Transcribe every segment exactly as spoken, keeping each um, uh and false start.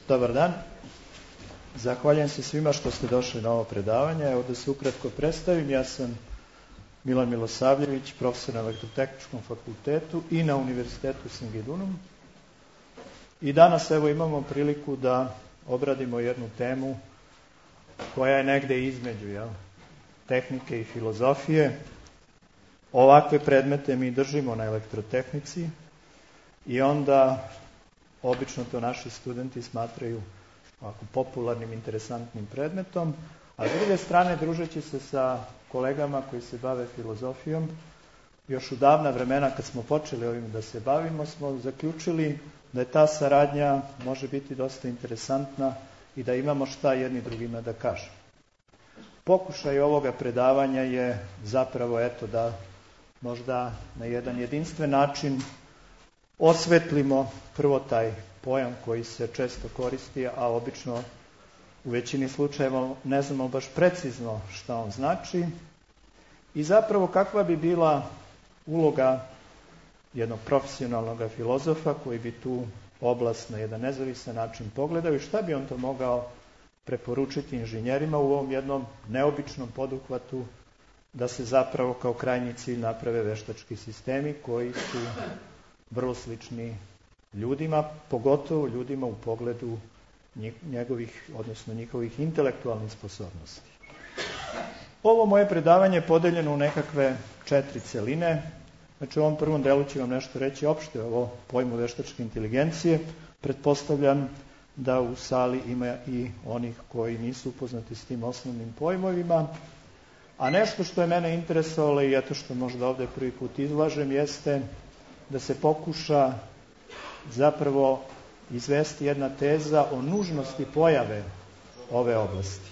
Dobar dan. Zahvaljujem se svima što ste došli na ovo predavanje. Evo da se ukratko predstavim, ja sam Milan Milosavljević, profesor na Elektrotehničkom fakultetu i na Univerzitetu Singidunum. I danas evo imamo priliku da obradimo jednu temu koja je negde između jel, tehnike i filozofije. Ovakve predmete mi držimo na elektrotehnici i onda obično to naši studenti smatraju ovako popularnim, interesantnim predmetom, a s druge strane, družeći se sa kolegama koji se bave filozofijom, još u davna vremena kad smo počeli ovim da se bavimo, smo zaključili da je ta saradnja može biti dosta interesantna i da imamo šta jedni drugima da kažemo. Pokušaj ovoga predavanja je zapravo eto da možda na jedan jedinstven način osvetlimo prvo taj pojam koji se često koristi, a obično u većini slučajeva ne znamo baš precizno šta on znači i zapravo kakva bi bila uloga jednog profesionalnog filozofa koji bi tu oblast na jedan nezavisan način pogledao i šta bi on to mogao preporučiti inženjerima u ovom jednom neobičnom poduhvatu da se zapravo kao krajnji cilj naprave veštački sistemi koji su vrlo slični ljudima, pogotovo ljudima u pogledu njegovih, odnosno njihovih intelektualnih sposobnosti. Ovo moje predavanje je podeljeno u nekakve četiri celine. Znači u ovom prvom delu ću vam nešto reći opšte o pojmu veštačke inteligencije. Pretpostavljam da u sali ima i onih koji nisu upoznati s tim osnovnim pojmovima. A nešto što je mene interesovalo i eto što možda ovde prvi put izlažem jeste da se pokuša zapravo izvesti jedna teza o nužnosti pojave ove oblasti.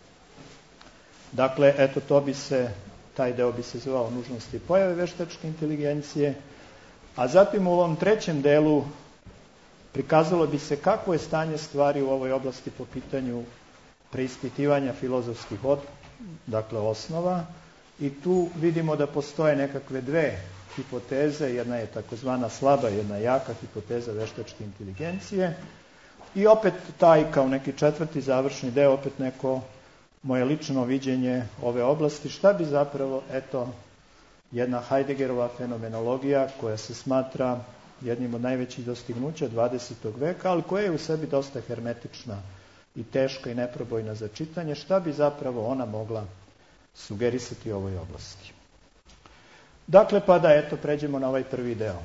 Dakle, eto to bi se, taj deo bi se zvao nužnosti pojave veštačke inteligencije, a zatim u ovom trećem delu prikazalo bi se kakvo je stanje stvari u ovoj oblasti po pitanju preispitivanja filozofskih od, dakle, osnova i tu vidimo da postoje nekakve dve hipoteze, jedna je takozvana slaba, jedna jaka hipoteza veštačke inteligencije i opet taj kao neki četvrti završni deo, opet neko moje lično viđenje ove oblasti, šta bi zapravo, eto, jedna Heideggerova fenomenologija koja se smatra jednim od najvećih dostignuća dvadesetog veka, ali koja je u sebi dosta hermetična i teška i neprobojna za čitanje, šta bi zapravo ona mogla sugerisati u ovoj oblasti. Dakle, pa da, eto, pređemo na ovaj prvi deo.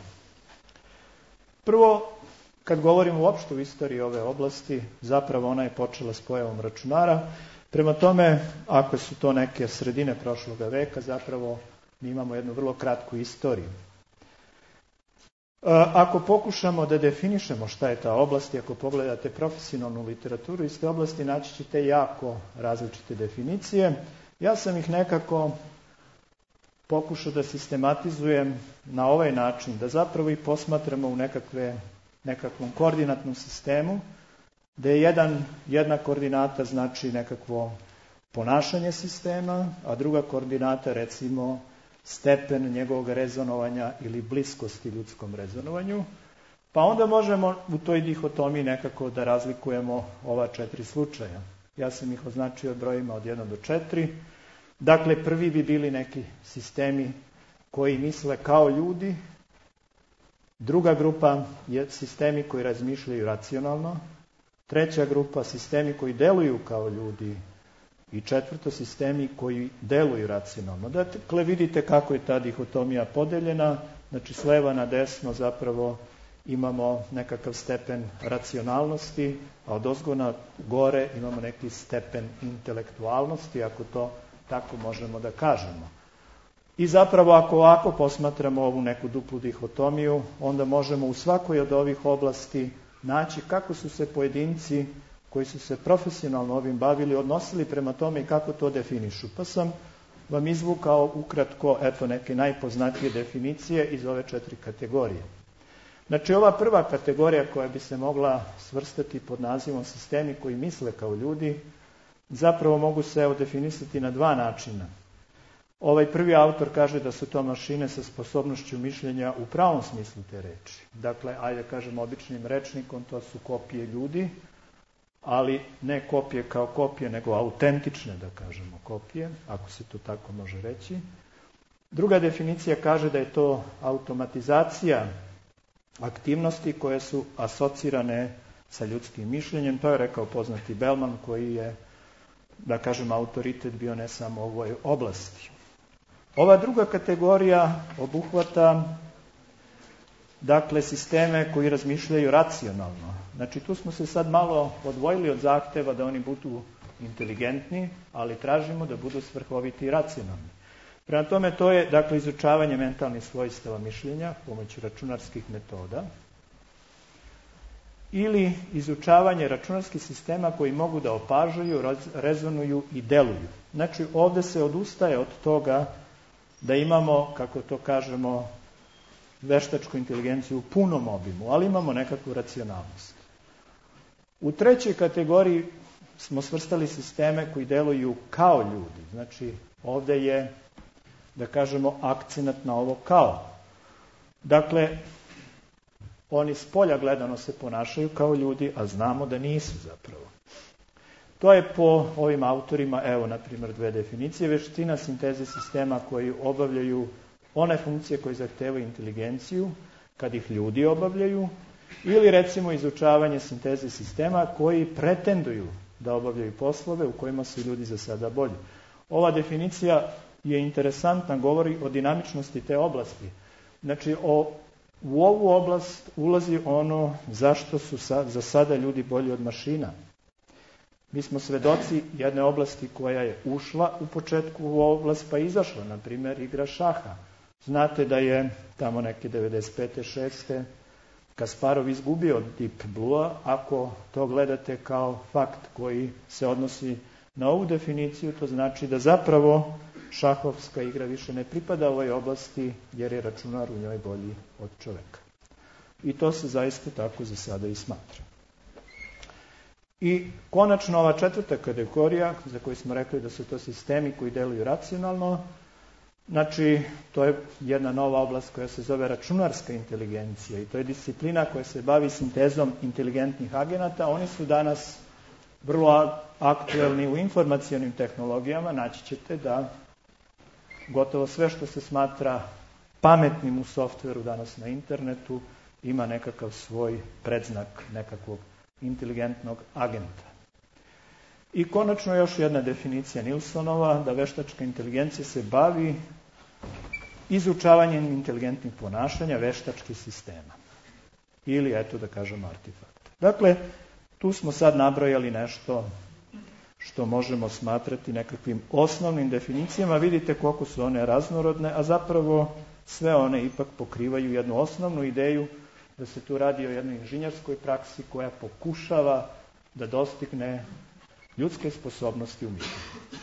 Prvo, kad govorimo uopšte u istoriji ove oblasti, zapravo ona je počela s pojavom računara. Prema tome, ako su to neke sredine prošloga veka, zapravo mi imamo jednu vrlo kratku istoriju. Ako pokušamo da definišemo šta je ta oblast, i ako pogledate profesionalnu literaturu iz te oblasti, naći ćete jako različite definicije. Ja sam ih nekako pokušao da sistematizujem na ovaj način, da zapravo ih posmatramo u nekakve, nekakvom koordinatnom sistemu, gde je jedan, jedna koordinata znači nekakvo ponašanje sistema, a druga koordinata recimo stepen njegovog rezonovanja ili bliskosti ljudskom rezonovanju, pa onda možemo u toj dihotomiji nekako da razlikujemo ova četiri slučaja. Ja sam ih označio brojima od jedan do četiri. Dakle, prvi bi bili neki sistemi koji misle kao ljudi, druga grupa je sistemi koji razmišljaju racionalno, treća grupa sistemi koji deluju kao ljudi i četvrto sistemi koji deluju racionalno. Dakle, vidite kako je ta dihotomija podeljena, znači s leva na desno zapravo imamo nekakav stepen racionalnosti, a od ozgo na gore imamo neki stepen intelektualnosti, ako to tako možemo da kažemo. I zapravo ako ovako posmatramo ovu neku duplu dihotomiju, onda možemo u svakoj od ovih oblasti naći kako su se pojedinci koji su se profesionalno ovim bavili odnosili prema tome i kako to definišu. Pa sam vam izvukao ukratko eto neke najpoznatije definicije iz ove četiri kategorije. Znači ova prva kategorija koja bi se mogla svrstati pod nazivom sistemi koji misle kao ljudi, zapravo mogu se evo definisati na dva načina. Ovaj prvi autor kaže da su to mašine sa sposobnošću mišljenja u pravom smislu te reči. Dakle, ajde kažemo običnim rečnikom, to su kopije ljudi, ali ne kopije kao kopije, nego autentične, da kažemo, kopije, ako se to tako može reći. Druga definicija kaže da je to automatizacija aktivnosti koje su asocirane sa ljudskim mišljenjem. To je rekao poznati Bellman, koji je, da kažem, autoritet bio ne samo u ovoj oblasti. Ova druga kategorija obuhvata, dakle, sisteme koji razmišljaju racionalno. Znači, tu smo se sad malo odvojili od zahteva da oni budu inteligentni, ali tražimo da budu svrhoviti i racionalni. Prema tome, to je, dakle, izučavanje mentalnih svojstava mišljenja pomoću računarskih metoda ili izučavanje računarskih sistema koji mogu da opažaju, rezonuju i deluju. Znači, ovde se odustaje od toga da imamo, kako to kažemo, veštačku inteligenciju u punom obimu, ali imamo nekakvu racionalnost. U trećoj kategoriji smo svrstali sisteme koji deluju kao ljudi. Znači, ovde je, da kažemo, akcenat na ovo kao. Dakle, oni s polja gledano se ponašaju kao ljudi, a znamo da nisu zapravo. To je po ovim autorima, evo, na primjer, dve definicije, veština sinteze sistema koji obavljaju one funkcije koje zahtevaju inteligenciju, kad ih ljudi obavljaju, ili recimo izučavanje sinteze sistema koji pretenduju da obavljaju poslove u kojima su ljudi za sada bolji. Ova definicija je interesantna, govori o dinamičnosti te oblasti. Znači, o, u ovu oblast ulazi ono zašto su sa, za sada ljudi bolji od mašina. Mi smo svedoci jedne oblasti koja je ušla u početku u oblast pa izašla, na primjer igra šaha. Znate da je tamo neke devedeset pete šeste Kasparov izgubio od Deep Blue-a, ako to gledate kao fakt koji se odnosi na ovu definiciju, to znači da zapravo šahovska igra više ne pripada ovoj oblasti jer je računar u njoj bolji od čoveka. I to se zaista tako za sada i smatra. I konačno ova četvrta kategorija, za koju smo rekli da su to sistemi koji deluju racionalno, znači to je jedna nova oblast koja se zove računarska inteligencija i to je disciplina koja se bavi sintezom inteligentnih agenata. Oni su danas vrlo aktuelni u informacionim tehnologijama. Naći ćete da gotovo sve što se smatra pametnim u softveru danas na internetu ima nekakav svoj predznak nekakvog inteligentnog agenta. I konačno još jedna definicija Nilsonova, da veštačka inteligencija se bavi izučavanjem inteligentnih ponašanja veštačkih sistema. Ili, eto da kažem, artefakta. Dakle, tu smo sad nabrojali nešto što možemo smatrati nekakvim osnovnim definicijama. Vidite koliko su one raznorodne, a zapravo sve one ipak pokrivaju jednu osnovnu ideju da se tu radi o jednoj inženjerskoj praksi koja pokušava da dostigne ljudske sposobnosti u mišljenju.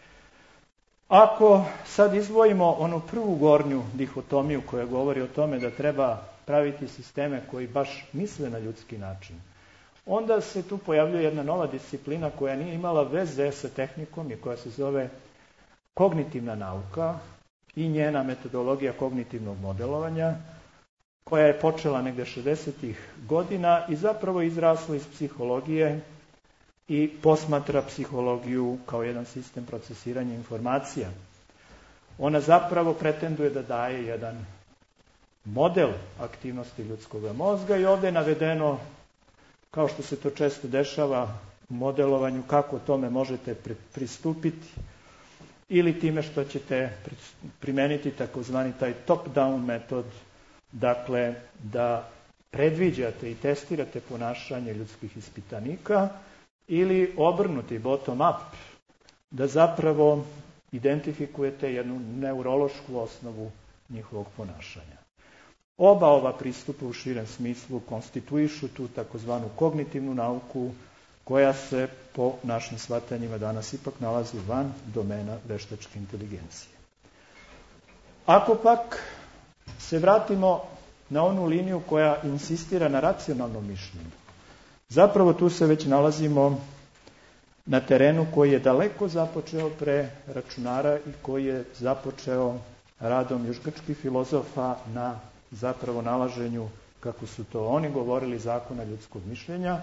Ako sad izdvojimo onu prvu gornju dihotomiju koja govori o tome da treba praviti sisteme koji baš misle na ljudski način, onda se tu pojavljuje jedna nova disciplina koja nije imala veze sa tehnikom i koja se zove kognitivna nauka i njena metodologija kognitivnog modelovanja, koja je počela negde šezdesetih godina i zapravo izrasla iz psihologije i posmatra psihologiju kao jedan sistem procesiranja informacija. Ona zapravo pretenduje da daje jedan model aktivnosti ljudskog mozga i ovdje je navedeno, kao što se to često dešava u modelovanju, kako tome možete pristupiti ili time što ćete primeniti takozvani taj top-down metod, dakle da predviđate i testirate ponašanje ljudskih ispitanika, ili obrnuti bottom-up, da zapravo identifikujete jednu neurološku osnovu njihovog ponašanja. Oba ova pristupa u širem smislu konstituišu tu takozvanu kognitivnu nauku koja se po našim shvatanjima danas ipak nalazi van domena veštačke inteligencije. Ako pak se vratimo na onu liniju koja insistira na racionalnom mišljenju, zapravo tu se već nalazimo na terenu koji je daleko započeo pre računara i koji je započeo radom još grčkih filozofa na zapravo nalaženju, kako su to oni govorili, zakona ljudskog mišljenja,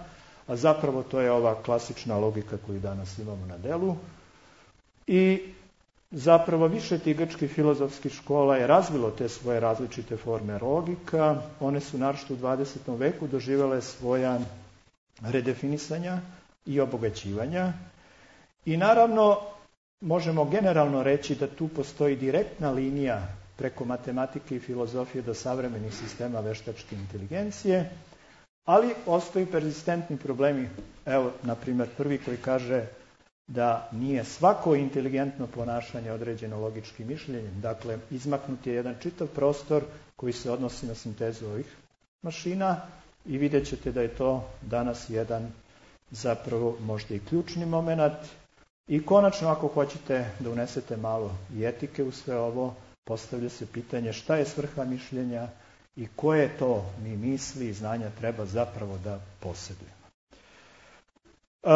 a zapravo to je ova klasična logika koju danas imamo na delu. I zapravo više tih grčkih filozofskih škola je razvilo te svoje različite forme logika. One su naročito u dvadesetom veku doživjele svoja redefinisanja i obogaćivanja. I naravno, možemo generalno reći da tu postoji direktna linija preko matematike i filozofije do savremenih sistema veštačke inteligencije, ali ostaju perzistentni problemi. Evo, na primjer, prvi koji kaže da nije svako inteligentno ponašanje određeno logičkim mišljenjem. Dakle, izmaknut je jedan čitav prostor koji se odnosi na sintezu ovih mašina i vidjet ćete da je to danas jedan zapravo možda i ključni moment. I konačno, ako hoćete da unesete malo i etike u sve ovo, postavlja se pitanje šta je svrha mišljenja i koje to mi misli i znanja treba zapravo da posjedujemo. E,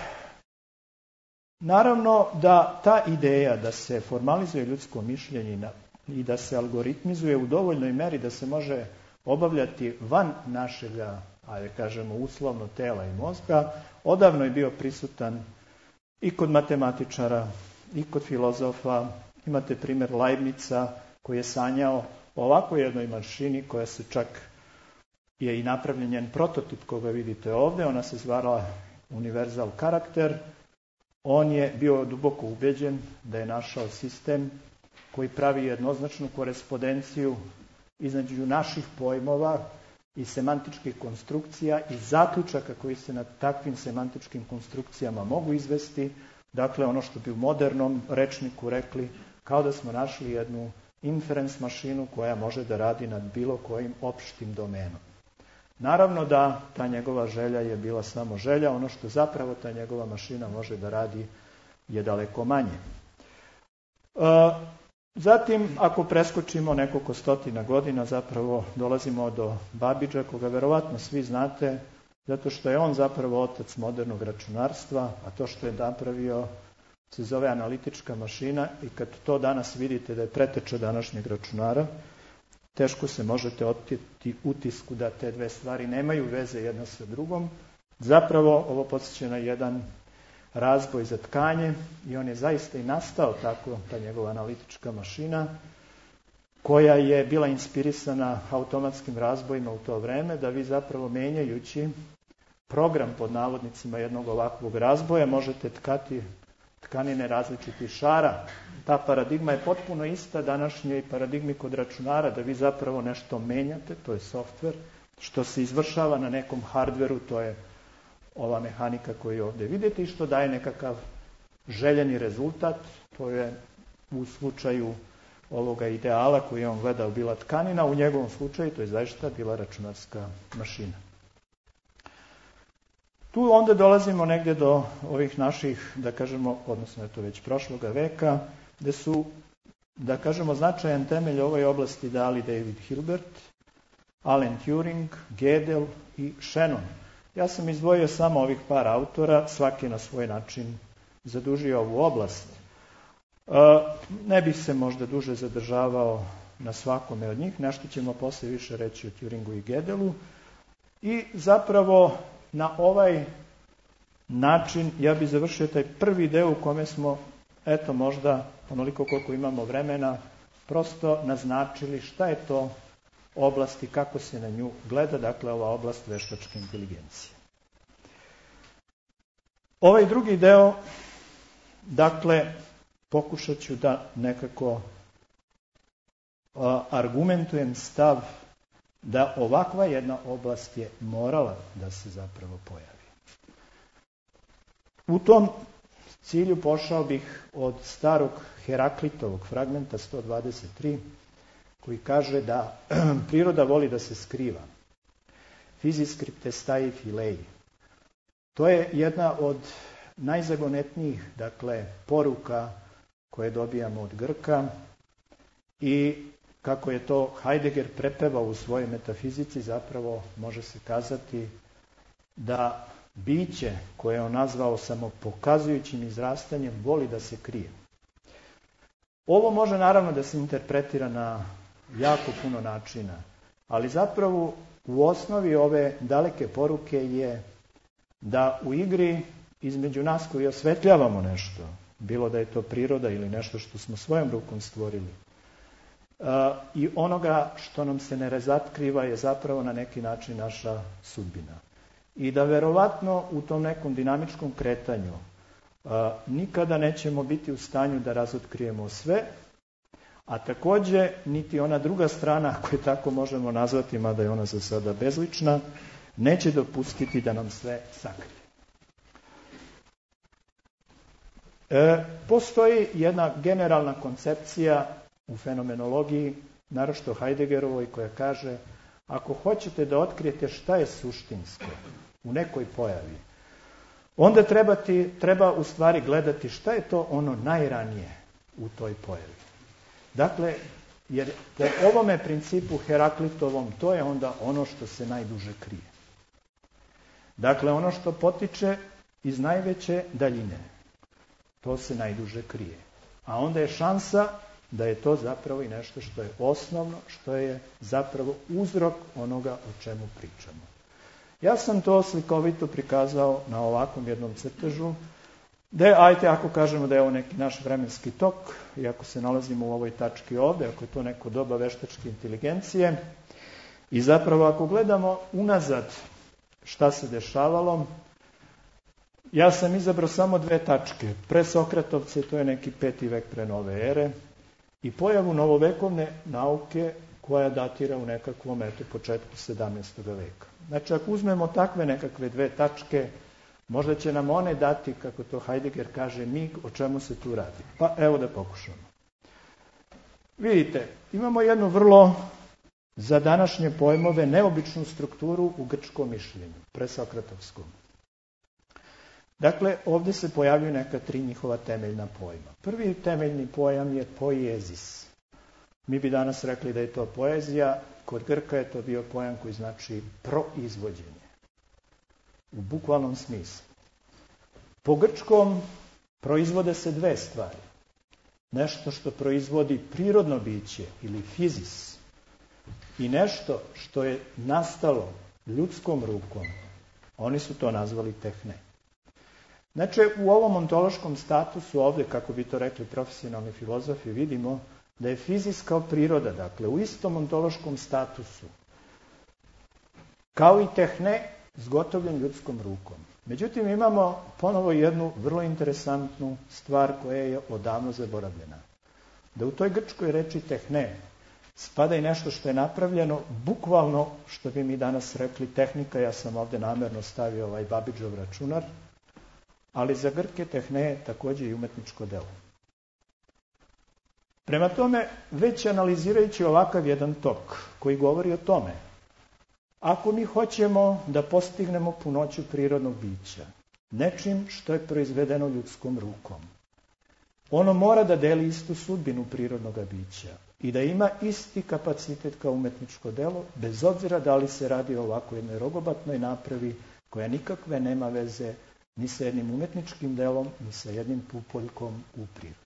naravno da ta ideja da se formalizuje ljudsko mišljenje i da se algoritmizuje u dovoljnoj meri da se može obavljati van našega, ajde kažemo, uslovno tela i mozga, odavno je bio prisutan i kod matematičara, i kod filozofa. Imate primjer Leibnica koji je sanjao o ovakvoj jednoj mašini koja se čak je i napravljen njen prototip koga vidite ovdje. Ona se zvala Universal Karakter. On je bio duboko ubeđen da je našao sistem koji pravi jednoznačnu korespondenciju između naših pojmova i semantičkih konstrukcija i zaključaka koji se na takvim semantičkim konstrukcijama mogu izvesti. Dakle, ono što bi u modernom rečniku rekli, kao da smo našli jednu inference mašinu koja može da radi nad bilo kojim opštim domenom. Naravno da ta njegova želja je bila samo želja, ono što zapravo ta njegova mašina može da radi je daleko manje. E, zatim, ako preskočimo nekoliko stotina godina, zapravo dolazimo do Babbagea, koga verovatno svi znate, zato što je on zapravo otac modernog računarstva, a to što je napravio se zove analitička mašina i kad to danas vidite da je preteča današnjeg računara, teško se možete oteti utisku da te dve stvari nemaju veze jedna sa drugom. Zapravo ovo podsjeća na jedan razboj za tkanje i on je zaista i nastao tako, ta njegova analitička mašina, koja je bila inspirisana automatskim razbojima u to vreme, da vi zapravo menjajući program pod navodnicima jednog ovakvog razboja možete tkati tkanine različitih šara. Ta paradigma je potpuno ista današnjoj paradigmi kod računara, da vi zapravo nešto menjate, to je softver, što se izvršava na nekom hardveru, to je ova mehanika koju ovdje vidite i što daje nekakav željeni rezultat, to je u slučaju ovoga ideala koji je on gledao bila tkanina, u njegovom slučaju to je zaista bila računarska mašina. Tu onda dolazimo negdje do ovih naših, da kažemo, odnosno je to već prošloga veka, gde su, da kažemo, značajan temelj ovoj oblasti dali David Hilbert, Alan Turing, Gödel i Shannon. Ja sam izdvojio samo ovih par autora, svaki na svoj način zadužio ovu oblast. Ne bih se možda duže zadržavao na svakome od njih, nešto ćemo poslije više reći o Turingu i Gödelu. I zapravo na ovaj način ja bih završio taj prvi deo u kome smo, eto možda onoliko koliko imamo vremena, prosto naznačili šta je to oblast i kako se na nju gleda, dakle ova oblast veštačke inteligencije. Ovaj drugi deo, dakle, pokušat ću da nekako a, argumentujem stav da ovakva jedna oblast je morala da se zapravo pojavi. U tom cilju pošao bih od starog Heraklitovog fragmenta sto dvadeset tri, koji kaže da priroda voli da se skriva. Physis cryptestai filei. To je jedna od najzagonetnijih, dakle, poruka koje dobijamo od Grka i kako je to Heidegger prepevao u svojoj metafizici, zapravo može se kazati da biće koje je on nazvao samopokazujućim izrastanjem voli da se krije. Ovo može naravno da se interpretira na jako puno načina, ali zapravo u osnovi ove daleke poruke je da u igri između nas koji osvetljavamo nešto, bilo da je to priroda ili nešto što smo svojom rukom stvorili, i onoga što nam se ne razotkriva je zapravo na neki način naša sudbina. I da verovatno u tom nekom dinamičkom kretanju nikada nećemo biti u stanju da razotkrijemo sve, a takođe niti ona druga strana, ako je tako možemo nazvati, mada je ona za sada bezlična, neće dopustiti da nam sve sakrije. E, postoji jedna generalna koncepcija u fenomenologiji, naročito Heideggerovoj, koja kaže ako hoćete da otkrijete šta je suštinsko u nekoj pojavi, onda treba, ti, treba u stvari gledati šta je to ono najranije u toj pojavi. Dakle, jer po ovome principu Heraklitovom to je onda ono što se najduže krije. Dakle, ono što potiče iz najveće daljine, to se najduže krije. A onda je šansa da je to zapravo i nešto što je osnovno, što je zapravo uzrok onoga o čemu pričamo. Ja sam to slikovito prikazao na ovakvom jednom crtežu, gde, ajte, ako kažemo da je ovo neki naš vremenski tok, i ako se nalazimo u ovoj tački ovde, ako je to neko doba veštačke inteligencije, i zapravo ako gledamo unazad šta se dešavalo, ja sam izabrao samo dve tačke. Pre Sokratovce, to je neki peti vek pre nove ere, i pojavu novovekovne nauke koja datira u nekakvom eto, početku sedamnaestog veka. Znači, ako uzmemo takve nekakve dve tačke, možda će nam one dati, kako to Heidegger kaže, mig o čemu se tu radi. Pa evo da pokušamo. Vidite, imamo jednu vrlo, za današnje pojmove, neobičnu strukturu u grčkom mišljenju, presokratovskom. Dakle, ovdje se pojavljuju neka tri njihova temeljna pojma. Prvi temeljni pojam je poiezis. Mi bi danas rekli da je to poezija, kod Grka je to bio pojam koji znači proizvođenje. U bukvalnom smislu. Po grčkom proizvode se dve stvari. Nešto što proizvodi prirodno biće ili fizis i nešto što je nastalo ljudskom rukom. Oni su to nazvali tehne. Znači, u ovom ontološkom statusu ovdje, kako bi to rekli profesionalni filozofi, vidimo da je fizis kao priroda, dakle, u istom ontološkom statusu, kao i tehne, zgotovljen ljudskom rukom. Međutim, imamo ponovo jednu vrlo interesantnu stvar koja je odavno zaboravljena. Da u toj grčkoj reči tehne spada i nešto što je napravljeno, bukvalno, što bi mi danas rekli, tehnika, ja sam ovdje namjerno stavio ovaj Babidžov računar, ali za Grke tehne je također i umetničko delo. Prema tome, već analizirajući ovakav jedan tok koji govori o tome, ako mi hoćemo da postignemo punoću prirodnog bića, nečim što je proizvedeno ljudskom rukom, ono mora da deli istu sudbinu prirodnog bića i da ima isti kapacitet kao umetničko delo, bez obzira da li se radi o ovako jednoj rogobatnoj napravi koja nikakve nema veze ni sa jednim umetničkim delom, ni sa jednim pupoljkom u prirodi.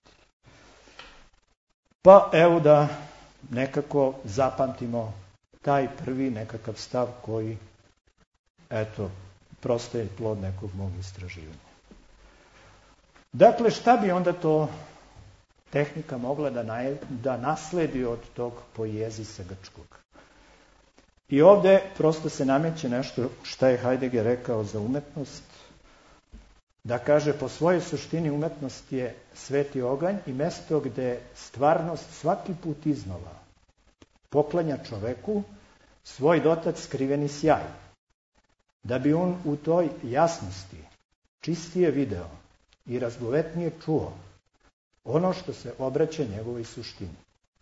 Pa evo da nekako zapamtimo taj prvi nekakav stav koji, eto, prosto je plod nekog mog istraživanja. Dakle, šta bi onda to tehnika mogla da, naj, da nasledi od tog poiezisa grčkog? I ovdje prosto se nameće nešto šta je Heidegger rekao za umetnost, da kaže po svojoj suštini umetnost je sveti oganj i mesto gde stvarnost svaki put iznova poklanja čoveku svoj dotad skriveni sjaj, da bi on u toj jasnosti čistije video i razgovetnije čuo ono što se obraća njegovoj suštini.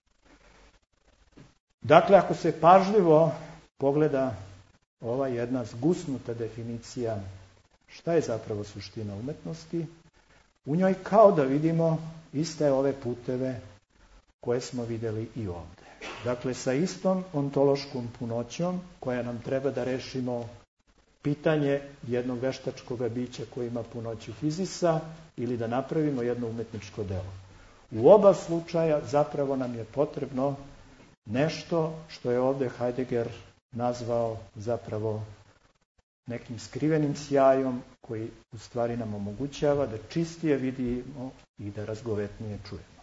Dakle, ako se pažljivo pogleda ova jedna zgusnuta definicija šta je zapravo suština umetnosti, u njoj kao da vidimo iste ove puteve koje smo vidjeli i ovdje. Dakle, sa istom ontološkom punoćom koja nam treba da rešimo pitanje jednog veštačkog bića koji ima punoću fizisa ili da napravimo jedno umetničko delo. U oba slučaja zapravo nam je potrebno nešto što je ovdje Heidegger nazvao zapravo nekim skrivenim sjajom koji u stvari nam omogućava da čistije vidimo i da razgovetnije čujemo.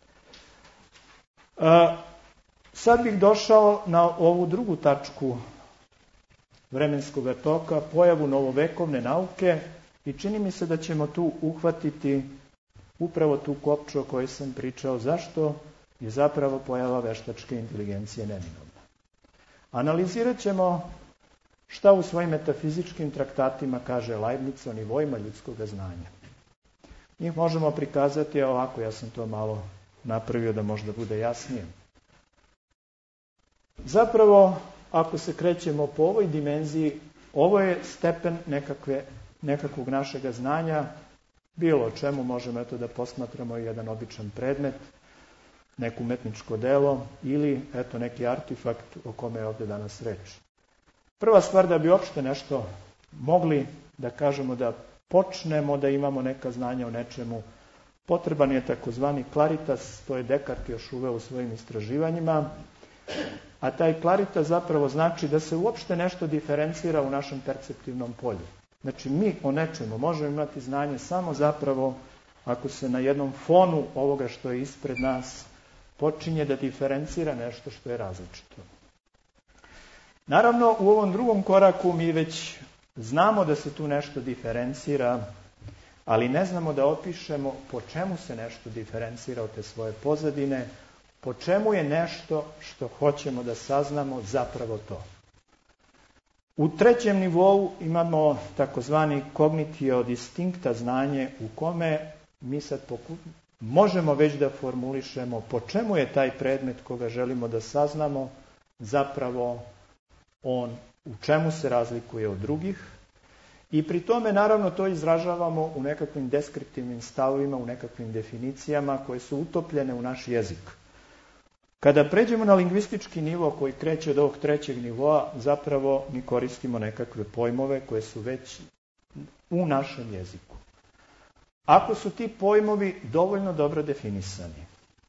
A, sad bih došao na ovu drugu tačku vremenskog toka, pojavu novovekovne nauke, i čini mi se da ćemo tu uhvatiti upravo tu kopču o kojoj sam pričao, zašto je zapravo pojava veštačke inteligencije neminovna. Analizirat ćemo šta u svojim metafizičkim traktatima kaže Leibniz o nivoima ljudskog znanja. Njih možemo prikazati ovako, ja sam to malo napravio da možda bude jasnije. Zapravo, ako se krećemo po ovoj dimenziji, ovo je stepen nekakve, nekakvog našega znanja, bilo o čemu možemo eto da posmatramo jedan običan predmet, neko umetničko delo ili eto neki artefakt o kome je ovdje danas reč. Prva stvar, da bi uopšte nešto mogli da kažemo da počnemo da imamo neka znanja o nečemu, potreban je takozvani claritas, to je Descartes još uveo u svojim istraživanjima, a taj claritas zapravo znači da se uopšte nešto diferencira u našem perceptivnom polju. Znači mi o nečemu možemo imati znanje samo zapravo ako se na jednom fonu ovoga što je ispred nas počinje da diferencira nešto što je različito. Naravno, u ovom drugom koraku mi već znamo da se tu nešto diferencira, ali ne znamo da opišemo po čemu se nešto diferencira od te svoje pozadine, po čemu je nešto što hoćemo da saznamo zapravo to. U trećem nivou imamo takozvani cognitio distincta znanje u kome mi sad poku... možemo već da formulišemo po čemu je taj predmet koga želimo da saznamo zapravo on, u čemu se razlikuje od drugih, i pri tome naravno to izražavamo u nekakvim deskriptivnim stavovima, u nekakvim definicijama koje su utopljene u naš jezik. Kada pređemo na lingvistički nivo koji kreće od ovog trećeg nivoa, zapravo mi koristimo nekakve pojmove koje su već u našem jeziku. Ako su ti pojmovi dovoljno dobro definisani,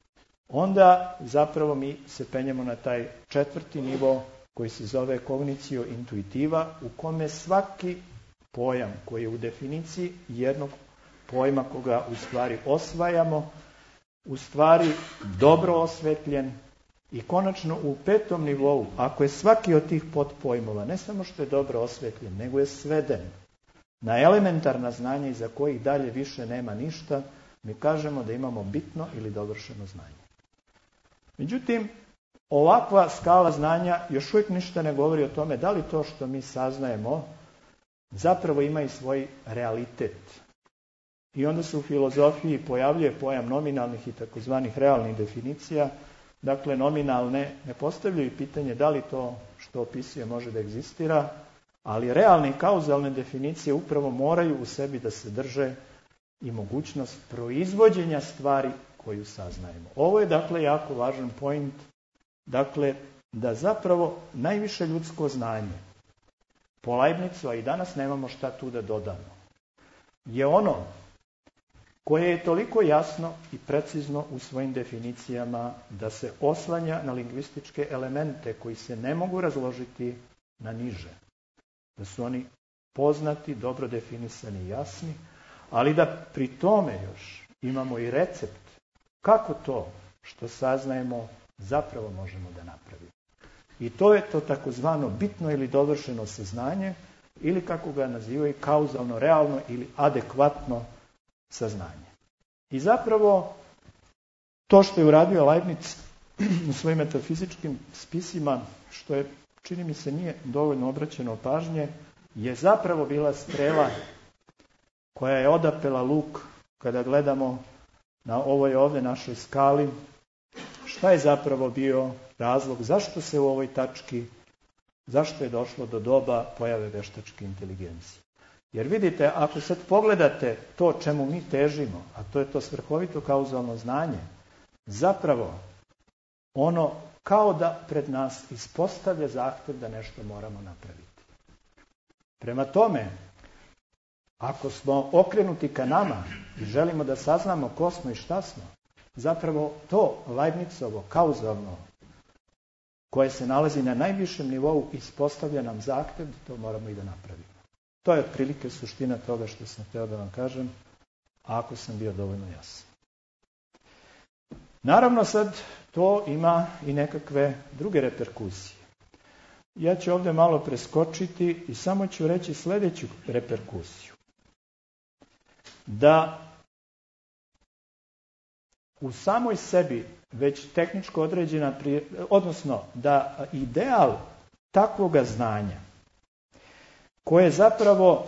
onda zapravo mi se penjemo na taj četvrti nivo koji se zove cognitio intuitiva, u kome svaki pojam koji je u definiciji jednog pojma koga u stvari osvajamo, u stvari dobro osvetljen, i konačno u petom nivou, ako je svaki od tih podpojmova ne samo što je dobro osvetljen, nego je sveden na elementarna znanja iza kojih dalje više nema ništa, mi kažemo da imamo bitno ili dovršeno znanje. Međutim, ovakva skala znanja još uvijek ništa ne govori o tome da li to što mi saznajemo zapravo ima i svoj realitet. I onda se u filozofiji pojavljuje pojam nominalnih i takozvanih realnih definicija. Dakle, nominalne ne postavljaju pitanje da li to što opisuje može da egzistira, ali realne i kauzalne definicije upravo moraju u sebi da se drže i mogućnost proizvođenja stvari koju saznajemo. Ovo je dakle jako važan point, dakle da zapravo najviše ljudsko znanje po Leibnizu, a i danas nemamo šta tu da dodamo, je ono koje je toliko jasno i precizno u svojim definicijama da se oslanja na lingvističke elemente koji se ne mogu razložiti na niže. Da su oni poznati, dobro definisani i jasni, ali da pri tome još imamo i recept kako to što saznajemo zapravo možemo da napravimo. I to je to takozvano bitno ili dovršeno saznanje, ili kako ga nazivaju kauzalno, realno ili adekvatno saznanje. I zapravo to što je uradio Leibniz u svojim metafizičkim spisima, što je, čini mi se, nije dovoljno obraćeno pažnje, je zapravo bila strela koja je odapela luk kada gledamo na ovoj ovdje našoj skali. Šta je zapravo bio razlog? Zašto se u ovoj tački, zašto je došlo do doba pojave veštačke inteligencije? Jer vidite, ako sad pogledate to čemu mi težimo, a to je to svrhovito kauzalno znanje, zapravo ono kao da pred nas ispostavlja zahtev da nešto moramo napraviti. Prema tome, ako smo okrenuti ka nama i želimo da saznamo ko smo i šta smo, zapravo to Leibnizovo kauzalno, koje se nalazi na najvišem nivou, ispostavlja nam zahtev da to moramo i da napravimo. To je otprilike suština toga što sam htio da vam kažem, ako sam bio dovoljno jasan. Naravno sad to ima i nekakve druge reperkusije. Ja ću ovdje malo preskočiti i samo ću reći sljedeću reperkusiju. Da u samoj sebi već tehničko određena, odnosno da ideal takvoga znanja, koje zapravo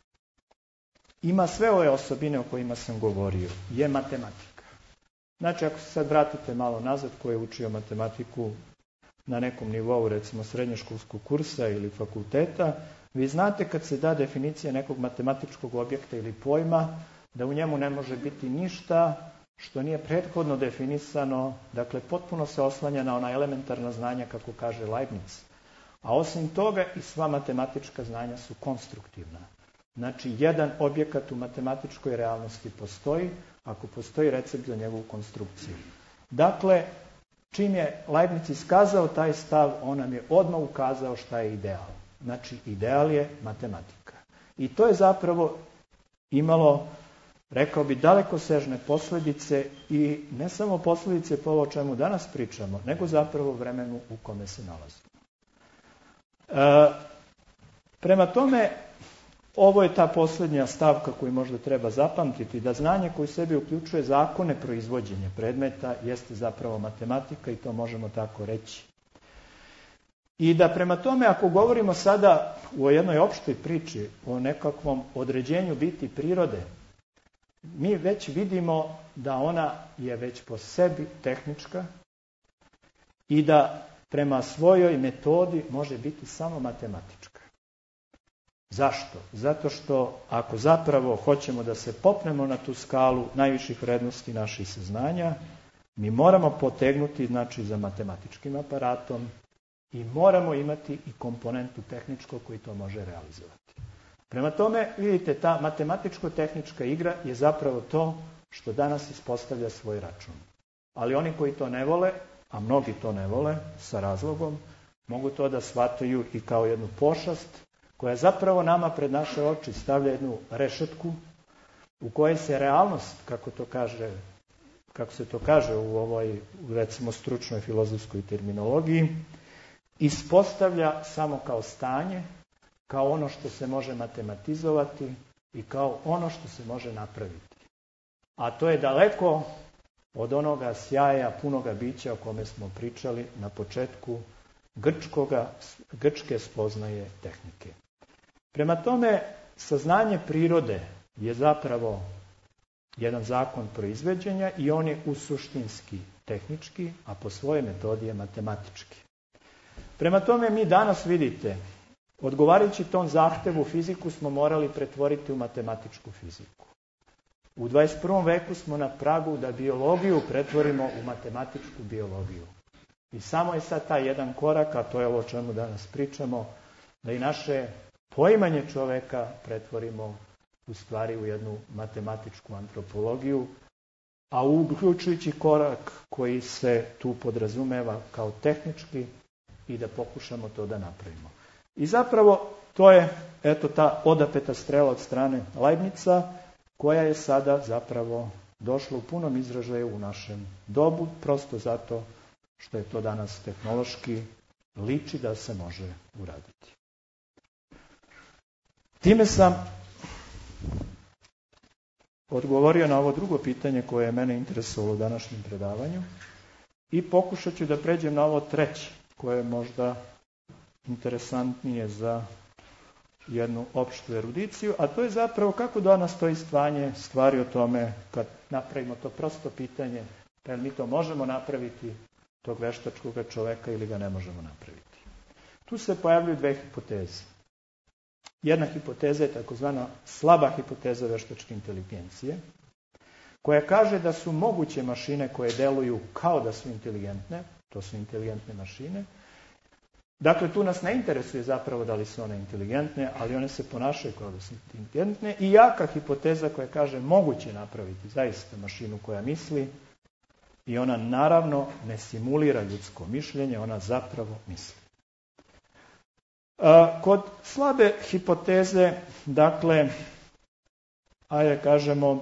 ima sve ove osobine o kojima sam govorio, je matematika. Znači, ako se sad vratite malo nazad, ko je učio matematiku na nekom nivou, recimo srednjoškolskog kursa ili fakulteta, vi znate kad se da definicija nekog matematičkog objekta ili pojma, da u njemu ne može biti ništa što nije prethodno definisano, dakle potpuno se oslanja na ona elementarna znanja, kako kaže Leibniz. A osim toga i sva matematička znanja su konstruktivna. Znači, jedan objekat u matematičkoj realnosti postoji, ako postoji recept za njegovu konstrukciju. Dakle, čim je Leibniz iskazao taj stav, on nam je odmah ukazao šta je ideal. Znači, ideal je matematika. I to je zapravo imalo, rekao bi, dalekosežne posljedice i ne samo posljedice po ovo o čemu danas pričamo, nego zapravo vremenu u kome se nalazimo. E, prema tome, ovo je ta posljednja stavka koju možda treba zapamtiti, da znanje koje u sebi uključuje zakone proizvođenja predmeta jeste zapravo matematika i to možemo tako reći. I da prema tome, ako govorimo sada u jednoj opštoj priči o nekakvom određenju biti prirode, mi već vidimo da ona je već po sebi tehnička i da prema svojoj metodi može biti samo matematička. Zašto? Zato što ako zapravo hoćemo da se popnemo na tu skalu najviših vrednosti naših saznanja, mi moramo potegnuti, znači, za matematičkim aparatom i moramo imati i komponentu tehničkog koji to može realizovati. Prema tome, vidite, ta matematičko-tehnička igra je zapravo to što danas ispostavlja svoj račun. Ali oni koji to ne vole, a mnogi to ne vole sa razlogom, mogu to da shvataju i kao jednu pošast koja zapravo nama pred naše oči stavlja jednu rešetku u kojoj se realnost, kako to kaže, kako se to kaže u ovoj, recimo, stručnoj filozofskoj terminologiji, ispostavlja samo kao stanje, kao ono što se može matematizovati i kao ono što se može napraviti. A to je daleko od onoga sjaja, punoga bića o kome smo pričali na početku grčkoga, grčke spoznaje tehnike. Prema tome, saznanje prirode je zapravo jedan zakon proizvođenja i on je usuštinski tehnički, a po svojoj metodi je matematički. Prema tome, mi danas, vidite, odgovarajući tom zahtevu, fiziku smo morali pretvoriti u matematičku fiziku. U dvadeset prvom veku smo na pragu da biologiju pretvorimo u matematičku biologiju. I samo je sad taj jedan korak, a to je ovo o čemu danas pričamo, da i naše poimanje čoveka pretvorimo u stvari u jednu matematičku antropologiju, a uključujući korak koji se tu podrazumeva kao tehnički i da pokušamo to da napravimo. I zapravo to je, eto, ta odapeta strela od strane Leibnica, koja je sada zapravo došla u punom izražaju u našem dobu, prosto zato što je to danas tehnološki liči da se može uraditi. Time sam odgovorio na ovo drugo pitanje koje je mene interesovalo u današnjem predavanju i pokušat ću da pređem na ovo treće, koje je možda interesantnije za jednu opštu erudiciju, a to je zapravo kako danas stoji stanje stvari o tome kad napravimo to prosto pitanje, pa mi to možemo napraviti, tog veštačkog čoveka, ili ga ne možemo napraviti. Tu se pojavljuju dve hipoteze. Jedna hipoteza je takozvana slaba hipoteza veštačke inteligencije, koja kaže da su moguće mašine koje deluju kao da su inteligentne, to su inteligentne mašine. Dakle, tu nas ne interesuje zapravo da li su one inteligentne, ali one se ponašaju kao da su inteligentne. I jaka hipoteza koja kaže moguće napraviti zaista mašinu koja misli i ona naravno ne simulira ljudsko mišljenje, ona zapravo misli. Kod slabe hipoteze, dakle, ajde kažemo,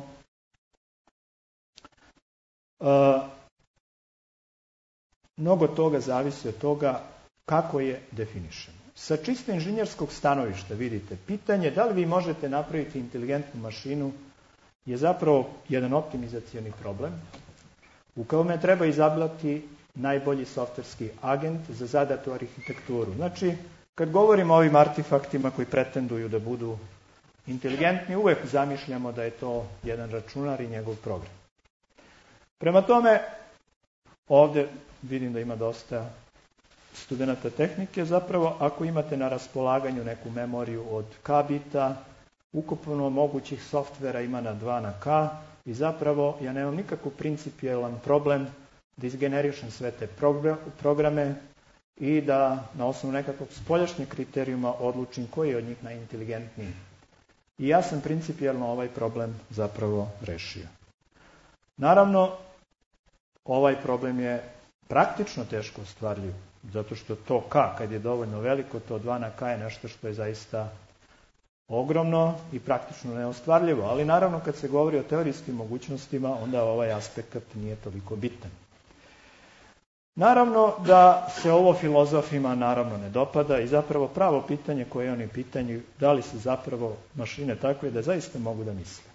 mnogo toga zavisi od toga kako je definišemo. Sa čisto inženjerskog stanovišta, vidite, pitanje da li vi možete napraviti inteligentnu mašinu je zapravo jedan optimizacioni problem u kome treba izabrati najbolji softverski agent za zadatu arhitekturu. Znači, kad govorimo o ovim artefaktima koji pretenduju da budu inteligentni, uvek zamišljamo da je to jedan računar i njegov program. Prema tome, ovde vidim da ima dosta studenata tehnike, zapravo ako imate na raspolaganju neku memoriju od K bita, ukupno mogućih softvera ima na dva na K i zapravo ja nemam nikakav principijelan problem da izgenerišem sve te programe i da na osnovu nekakvog spoljašnjeg kriterijuma odlučim koji je od njih najinteligentniji. I ja sam principijelno ovaj problem zapravo rešio. Naravno, ovaj problem je praktično teško ostvarljiv, zato što to K, kad je dovoljno veliko, to dva na K je nešto što je zaista ogromno i praktično neostvarljivo, ali naravno kad se govori o teorijskim mogućnostima, onda ovaj aspekt nije toliko bitan. Naravno da se ovo filozofima naravno ne dopada i zapravo pravo pitanje koje oni pitaju, da li su zapravo mašine takve da zaista mogu da misle.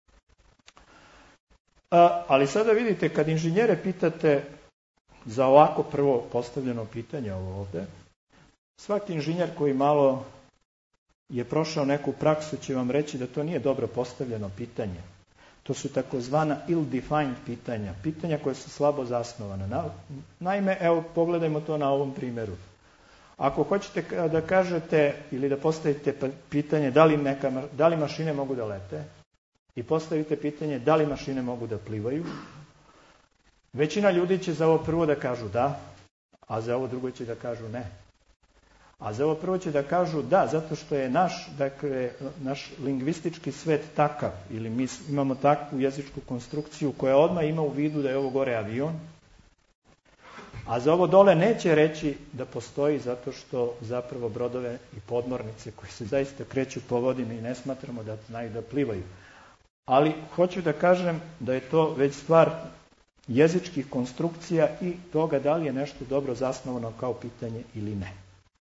A, ali sada vidite, kad inženjere pitate za ovako prvo postavljeno pitanje ovo ovde, svaki inženjer koji malo je prošao neku praksu će vam reći da to nije dobro postavljeno pitanje. To su takozvana ill-defined pitanja, pitanja koje su slabo zasnovane. Naime, evo, pogledajmo to na ovom primjeru. Ako hoćete da kažete ili da postavite pitanje da li, neka, da li mašine mogu da lete i postavite pitanje da li mašine mogu da plivaju, većina ljudi će za ovo prvo da kažu da, a za ovo drugo će da kažu ne. A za ovo prvo će da kažu da, zato što je naš, dakle, naš lingvistički svet takav, ili mi imamo takvu jezičku konstrukciju koja odmah ima u vidu da je ovo gore avion, a za ovo dole neće reći da postoji zato što zapravo brodove i podmornice koji se zaista kreću po vodini i ne smatramo da znaju da plivaju. Ali hoću da kažem da je to već stvar jezičkih konstrukcija i toga da li je nešto dobro zasnovano kao pitanje ili ne.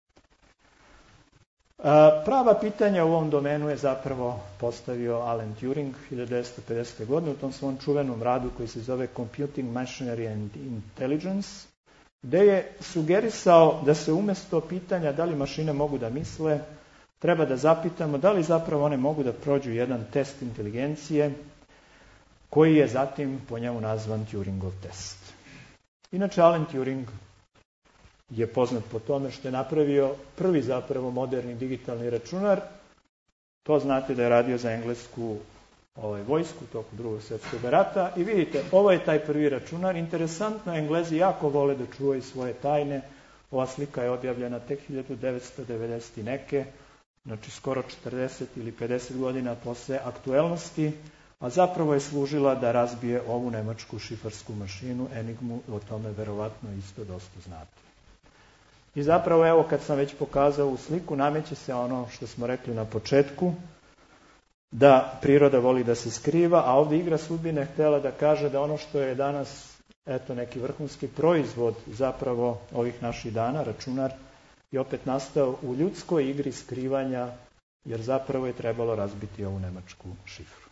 Prava pitanja u ovom domenu je zapravo postavio Alan Turing hiljadu devetsto pedesete. godine u tom svom čuvenom radu koji se zove Computing Machinery and Intelligence, gde je sugerisao da se umjesto pitanja da li mašine mogu da misle, treba da zapitamo da li zapravo one mogu da prođu jedan test inteligencije koji je zatim po njemu nazvan Turingov test. Inače, Alan Turing je poznat po tome što je napravio prvi zapravo moderni digitalni računar. To znate da je radio za englesku ovaj, vojsku toku drugog svjetskog rata. I vidite, ovo je taj prvi računar. Interesantno, Englezi jako vole da čuvaju svoje tajne. Ova slika je objavljena tek hiljadu devetsto devedeset neke, znači skoro četrdeset ili pedeset godina posle aktuelnosti, a zapravo je služila da razbije ovu nemačku šifarsku mašinu, Enigmu, o tome verovatno isto dosta znate. I zapravo, evo, kad sam već pokazao u sliku, nameće se ono što smo rekli na početku, da priroda voli da se skriva, a ovdje igra sudbine htjela da kaže da ono što je danas, eto, neki vrhunski proizvod zapravo ovih naših dana, računar, je opet nastao u ljudskoj igri skrivanja, jer zapravo je trebalo razbiti ovu nemačku šifru.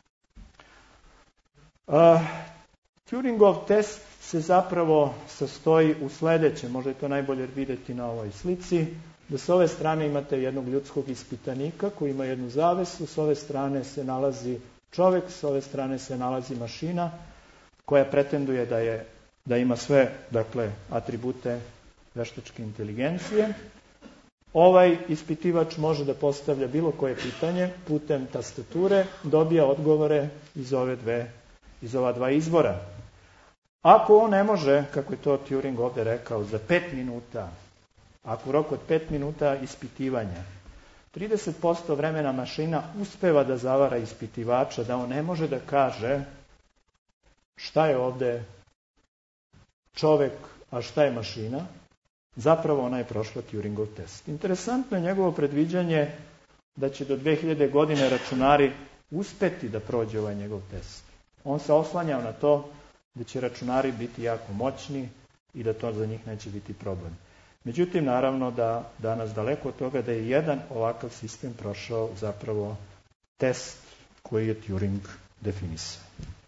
Uh, Turingov test se zapravo sastoji u sledećem, možda je to najbolje vidjeti na ovoj slici, da s ove strane imate jednog ljudskog ispitanika koji ima jednu zavesu, s ove strane se nalazi čovjek, s ove strane se nalazi mašina koja pretenduje da, je, da ima sve, dakle, atribute veštačke inteligencije. Ovaj ispitivač može da postavlja bilo koje pitanje putem tastature, dobija odgovore iz ove dve, iz ova dva izvora. Ako on ne može, kako je to Turing ovdje rekao, za pet minuta, ako u roku od pet minuta ispitivanja, trideset posto vremena mašina uspeva da zavara ispitivača, da on ne može da kaže šta je ovdje čovek, a šta je mašina, zapravo ona je prošla Turingov test. Interesantno je njegovo predviđanje da će do dve hiljade godine računari uspeti da prođe ovaj njegov test. On se oslanjao na to da će računari biti jako moćni i da to za njih neće biti problem. Međutim, naravno da danas daleko od toga da je jedan ovakav sistem prošao zapravo test koji je Turing definisao.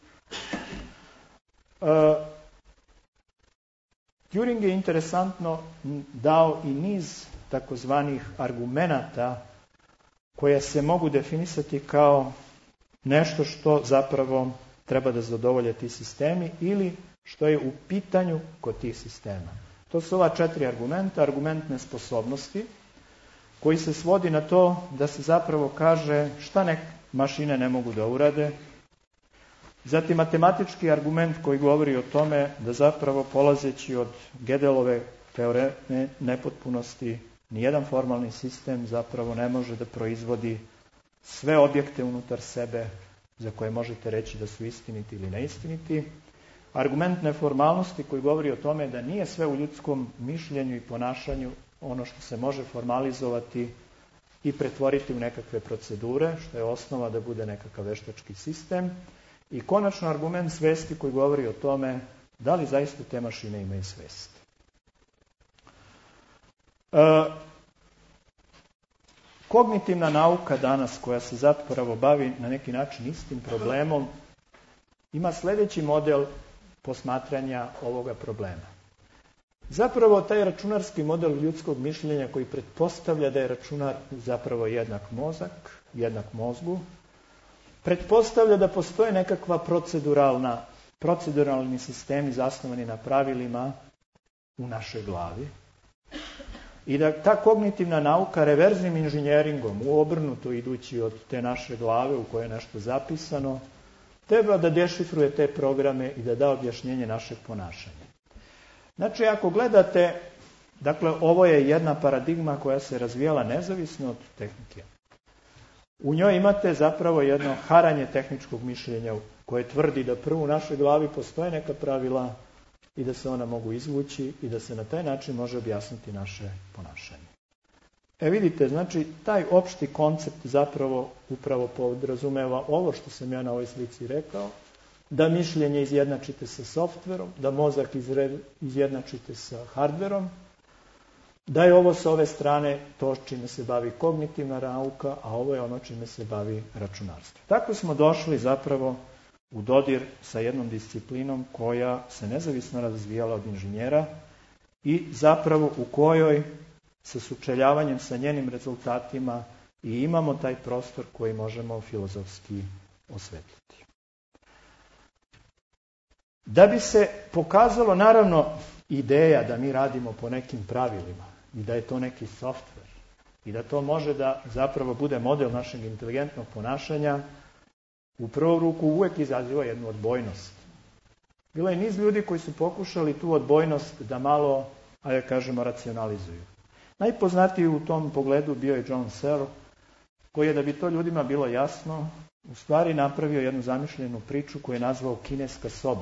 Uh, Turing je interesantno dao i niz takozvanih argumenata koje se mogu definisati kao nešto što zapravo treba da zadovolje ti sistemi ili što je u pitanju kod tih sistema. To su ova četiri argumenta. Argument nesposobnosti, koji se svodi na to da se zapravo kaže šta neke mašine ne mogu da urade. Zatim matematički argument koji govori o tome da zapravo polazeći od Gödelove teoreme nepotpunosti nijedan formalni sistem zapravo ne može da proizvodi sve objekte unutar sebe za koje možete reći da su istiniti ili neistiniti. Argument neformalnosti koji govori o tome da nije sve u ljudskom mišljenju i ponašanju ono što se može formalizovati i pretvoriti u nekakve procedure, što je osnova da bude nekakav veštački sistem. I konačno argument svesti koji govori o tome da li zaista te mašine imaju svest. E, kognitivna nauka danas koja se zapravo bavi na neki način istim problemom ima sljedeći model posmatranja ovoga problema. Zapravo taj računarski model ljudskog mišljenja koji pretpostavlja da je računar zapravo jednak mozak, jednak mozgu, pretpostavlja da postoje nekakva proceduralna, proceduralni sistemi zasnovani na pravilima u našoj glavi i da ta kognitivna nauka reverznim inženjeringom, u obrnuto idući od te naše glave u kojoj je nešto zapisano, treba da dešifruje te programe i da da objašnjenje našeg ponašanja. Znači, ako gledate, dakle, ovo je jedna paradigma koja se razvijala nezavisno od tehnike. U njoj imate zapravo jedno haranje tehničkog mišljenja koje tvrdi da prvo u našoj glavi postoje neka pravila i da se ona mogu izvući i da se na taj način može objasniti naše ponašanje. E vidite, znači, taj opšti koncept zapravo upravo podrazumeva ovo što sam ja na ovoj slici rekao, da mišljenje izjednačite sa softverom, da mozak izjednačite sa hardverom, da je ovo s ove strane to čime se bavi kognitivna nauka, a ovo je ono čime se bavi računarstvo. Tako smo došli zapravo u dodir sa jednom disciplinom koja se nezavisno razvijala od inženjera i zapravo u kojoj sa sučeljavanjem sa njenim rezultatima i imamo taj prostor koji možemo filozofski osvetliti. Da bi se pokazalo, naravno, ideja da mi radimo po nekim pravilima i da je to neki softver i da to može da zapravo bude model našeg inteligentnog ponašanja, u prvu ruku uvijek izaziva jednu odbojnost. Bilo je niz ljudi koji su pokušali tu odbojnost da malo, ajde kažemo, racionalizuju. Najpoznatiji u tom pogledu bio je John Searle, koji je, da bi to ljudima bilo jasno, u stvari napravio jednu zamišljenu priču koju je nazvao kineska soba.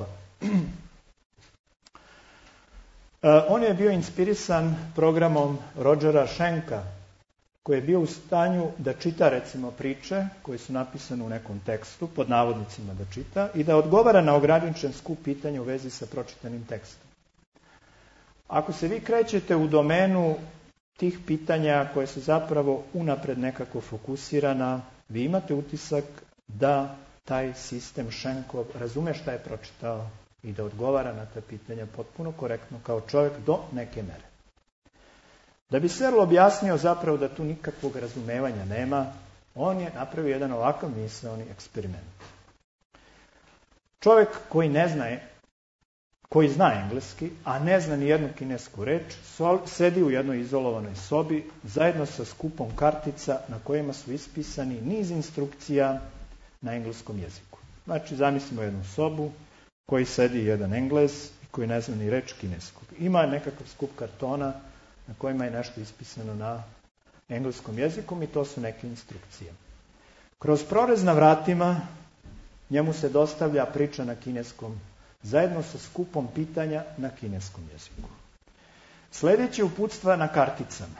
On je bio inspirisan programom Rogera Schenka, koji je bio u stanju da čita, recimo, priče koje su napisane u nekom tekstu, pod navodnicima da čita, i da odgovara na ograničen skup pitanja u vezi sa pročitanim tekstom. Ako se vi krećete u domenu tih pitanja koje su zapravo unapred nekako fokusirana, vi imate utisak da taj sistem Schenkov razume šta je pročitao i da odgovara na ta pitanja potpuno korektno kao čovjek do neke mere. Da bi Searle objasnio zapravo da tu nikakvog razumevanja nema, on je napravio jedan ovakav misaoni eksperiment. Čovjek koji ne zna, koji zna engleski, a ne zna ni jednu kinesku reč, sedi u jednoj izolovanoj sobi zajedno sa skupom kartica na kojima su ispisani niz instrukcija na engleskom jeziku. Znači, zamislimo jednu sobu koji sedi jedan Englez i koji ne zna ni reč kineskog. Ima nekakav skup kartona na kojima je nešto ispisano na engleskom jeziku i to su neke instrukcije. Kroz prorez na vratima njemu se dostavlja priča na kineskom, zajedno sa skupom pitanja na kineskom jeziku. Sljedeće uputstva na karticama,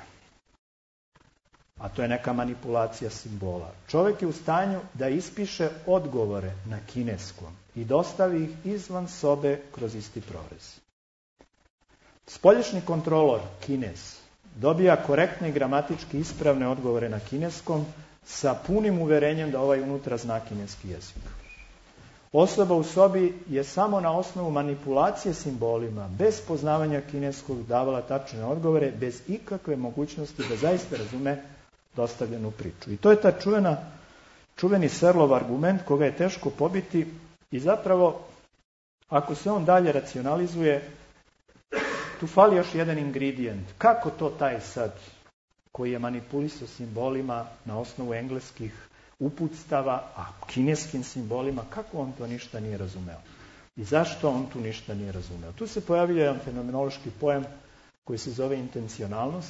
a to je neka manipulacija simbola. Čovjek je u stanju da ispiše odgovore na kineskom i dostavi ih izvan sobe kroz isti prorez. Spoljašnji kontrolor, Kinez, dobija korektne i gramatički ispravne odgovore na kineskom sa punim uverenjem da ovaj unutra zna kineski jezik. Osoba u sobi je samo na osnovu manipulacije simbolima, bez poznavanja kineskog, davala tačne odgovore, bez ikakve mogućnosti da zaista razume dostavljenu priču. I to je ta čuvena, čuveni Searleov argument koga je teško pobiti i zapravo, ako se on dalje racionalizuje, tu fali još jedan ingredient. Kako to taj sad, koji je manipulisao simbolima na osnovu engleskih uputstava, a kineskim simbolima, kako on to ništa nije razumeo? I zašto on tu ništa nije razumeo? Tu se pojavio jedan fenomenološki pojam koji se zove intencionalnost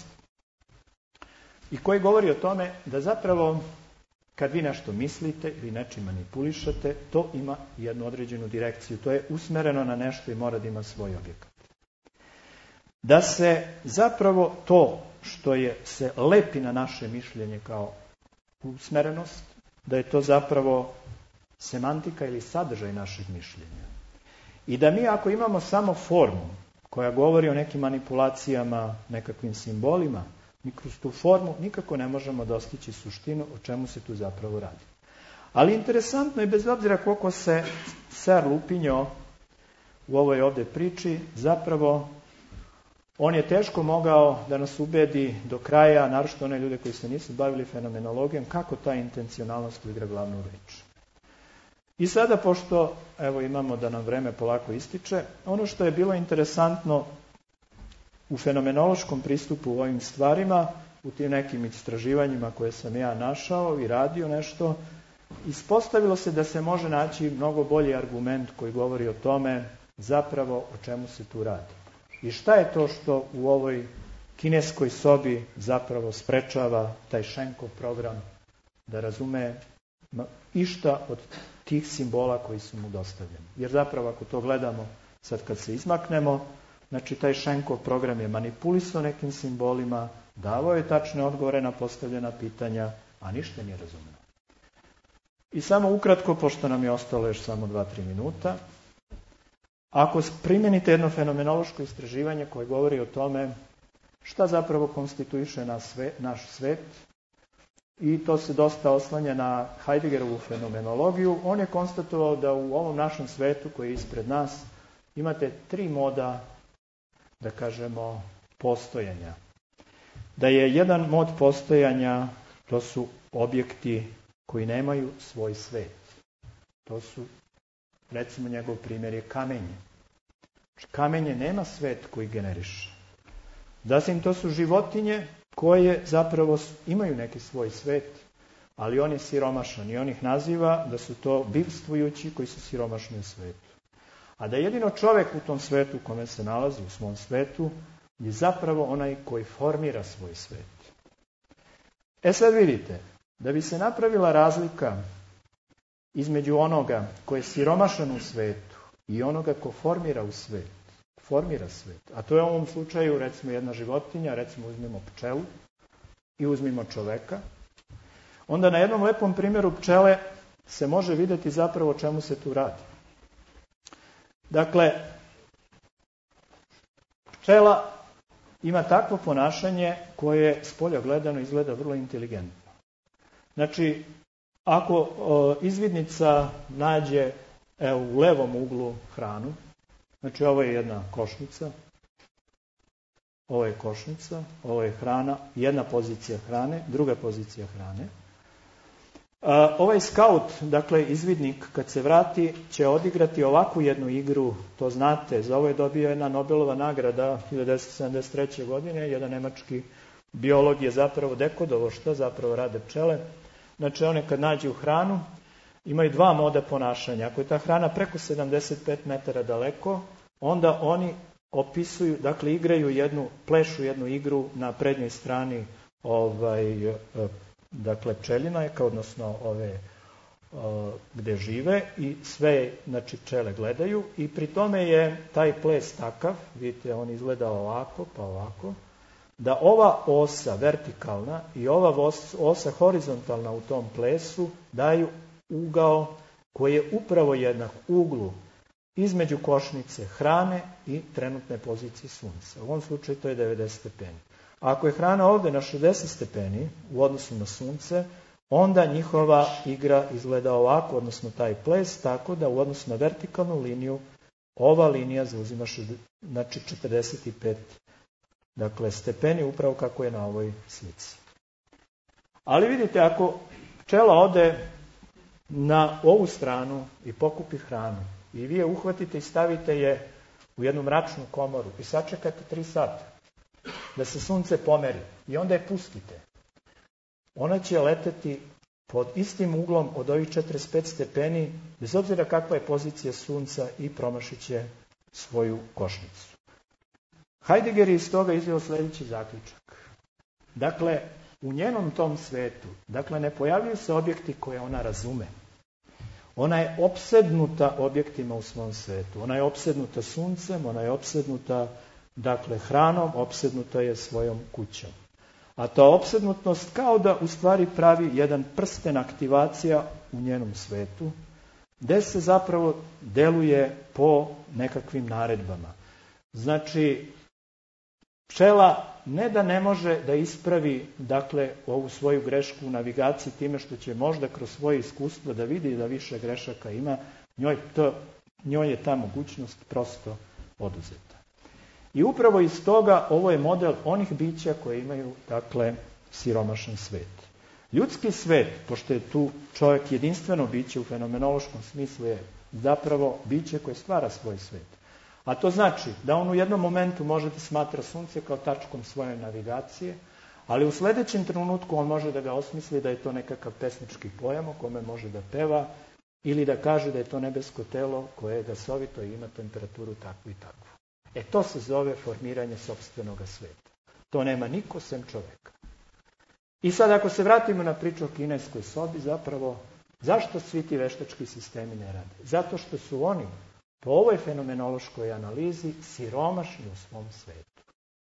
i koji govori o tome da zapravo kad vi nešto mislite ili nečim manipulišete, to ima jednu određenu direkciju. To je usmereno na nešto i mora da ima svoj objekat. Da se zapravo to što je se lepi na naše mišljenje kao usmerenost, da je to zapravo semantika ili sadržaj našeg mišljenja. I da mi ako imamo samo formu koja govori o nekim manipulacijama, nekakvim simbolima, mi kroz tu formu nikako ne možemo dostići suštinu o čemu se tu zapravo radi. Ali interesantno je, bez obzira koliko se Searle upinjao u ovoj ovdje priči, zapravo on je teško mogao da nas ubedi do kraja, naročito one ljude koji se nisu bavili fenomenologijom, kako ta intencionalnost igra glavnu reč. I sada, pošto evo imamo da nam vreme polako ističe, ono što je bilo interesantno u fenomenološkom pristupu u ovim stvarima, u tim nekim istraživanjima koje sam ja našao i radio nešto, ispostavilo se da se može naći mnogo bolji argument koji govori o tome zapravo o čemu se tu radi. I šta je to što u ovoj kineskoj sobi zapravo sprečava taj Schenkov program da razume išta od tih simbola koji su mu dostavljeni. Jer zapravo ako to gledamo sad kad se izmaknemo, znači taj Schenkov program je manipulisao nekim simbolima, davao je tačne odgovore na postavljena pitanja, a ništa nije razumio. I samo ukratko, pošto nam je ostalo još samo dva do tri minuta, ako primjenite jedno fenomenološko istraživanje koje govori o tome šta zapravo konstituiše naš svet, i to se dosta oslanja na Heideggerovu fenomenologiju, on je konstatovao da u ovom našem svetu koji je ispred nas imate tri moda, da kažemo, postojanja. Da je jedan mod postojanja, to su objekti koji nemaju svoj svet. To su, recimo, njegov primjer je kamenje. Kamenje nema svet koji generiše. Zatim, to su životinje koje zapravo imaju neki svoj svet, ali on je siromašan i on ih naziva da su to bivstvujući koji su siromašni u svetu. A da jedino čovjek u tom svetu u kome se nalazi, u svom svetu, je zapravo onaj koji formira svoj svet. E sad vidite, da bi se napravila razlika između onoga koji je siromašan u svetu i onoga ko formira u svet, formira svet, a to je u ovom slučaju recimo jedna životinja, recimo uzmimo pčelu i uzmimo čoveka, onda na jednom lepom primjeru pčele se može vidjeti zapravo o čemu se tu radi. Dakle, pčela ima takvo ponašanje koje spolja gledano izgleda vrlo inteligentno. Znači, ako o, izvidnica nađe evo, u levom uglu hranu, znači ovo je jedna košnica, ovo je košnica, ovo je hrana, jedna pozicija hrane, druga pozicija hrane. A, ovaj skaut, dakle izvidnik, kad se vrati, će odigrati ovakvu jednu igru, to znate, za ovo je dobio jedna Nobelova nagrada hiljadu devetsto sedamdeset treće. godine, jedan nemački biolog je zapravo dekodovao šta zapravo rade pčele. Znači one kad nađu hranu, imaju dva moda ponašanja. Ako je ta hrana preko sedamdeset pet metara daleko, onda oni opisuju, dakle igraju jednu, plešu jednu igru na prednjoj strani ovaj, dakle pčelinojka, odnosno ove gde žive i sve, znači, pčele gledaju i pri tome je taj ples takav, vidite, on izgleda ovako, pa ovako, da ova osa vertikalna i ova osa horizontalna u tom plesu daju ugao koji je upravo jednak uglu između košnice hrane i trenutne pozicije sunca. U ovom slučaju to je devedeset stepeni. Ako je hrana ovde na šezdeset stepeni u odnosu na sunce, onda njihova igra izgleda ovako, odnosno taj ples, tako da u odnosu na vertikalnu liniju ova linija zauzima znači četrdeset pet dakle, stepeni, upravo kako je na ovoj slici. Ali vidite, ako pčela ode na ovu stranu i pokupi hranu i vi je uhvatite i stavite je u jednu mračnu komoru i sačekate tri sata da se sunce pomeri i onda je pustite, ona će leteti pod istim uglom od ovih četrdeset pet stepeni, bez obzira kakva je pozicija sunca, i promašit će svoju košnicu. Heidegger je iz toga izveo sljedeći zaključak. Dakle, u njenom tom svetu, dakle, ne pojavljuju se objekti koje ona razume. Ona je opsednuta objektima u svom svetu. Ona je opsednuta suncem, ona je opsednuta, dakle, hranom, opsednuta je svojom kućom. A ta opsednutnost kao da u stvari pravi jedan prsten aktivacija u njenom svetu, gde se zapravo deluje po nekakvim naredbama. Znači, pčela ne da ne može da ispravi, dakle, ovu svoju grešku u navigaciji time što će možda kroz svoje iskustvo da vidi da više grešaka ima, njoj, to, njoj je ta mogućnost prosto oduzeta. I upravo iz toga ovo je model onih bića koje imaju, dakle, siromašan svet. Ljudski svet, pošto je tu čovjek jedinstveno biće u fenomenološkom smislu, je zapravo biće koje stvara svoj svet. A to znači da on u jednom momentu može da smatra sunce kao tačkom svoje navigacije, ali u sljedećem trenutku on može da ga osmisli da je to nekakav pesnički pojam o kome može da peva ili da kaže da je to nebesko telo koje je gasovito i ima temperaturu takvu i takvu. E to se zove formiranje sopstvenog sveta. To nema niko sem čoveka. I sad ako se vratimo na priču o kineskoj sobi, zapravo zašto svi ti veštački sistemi ne rade? Zato što su oni po ovoj fenomenološkoj analizi siromašni u svom svetu.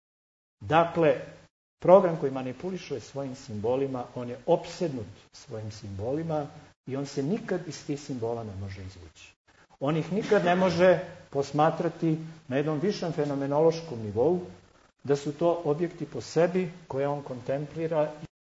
Dakle, program koji manipuliše svojim simbolima, on je opsednut svojim simbolima i on se nikad iz tih simbola ne može izvući. On ih nikad ne može posmatrati na jednom višem fenomenološkom nivou, da su to objekti po sebi koje on kontemplira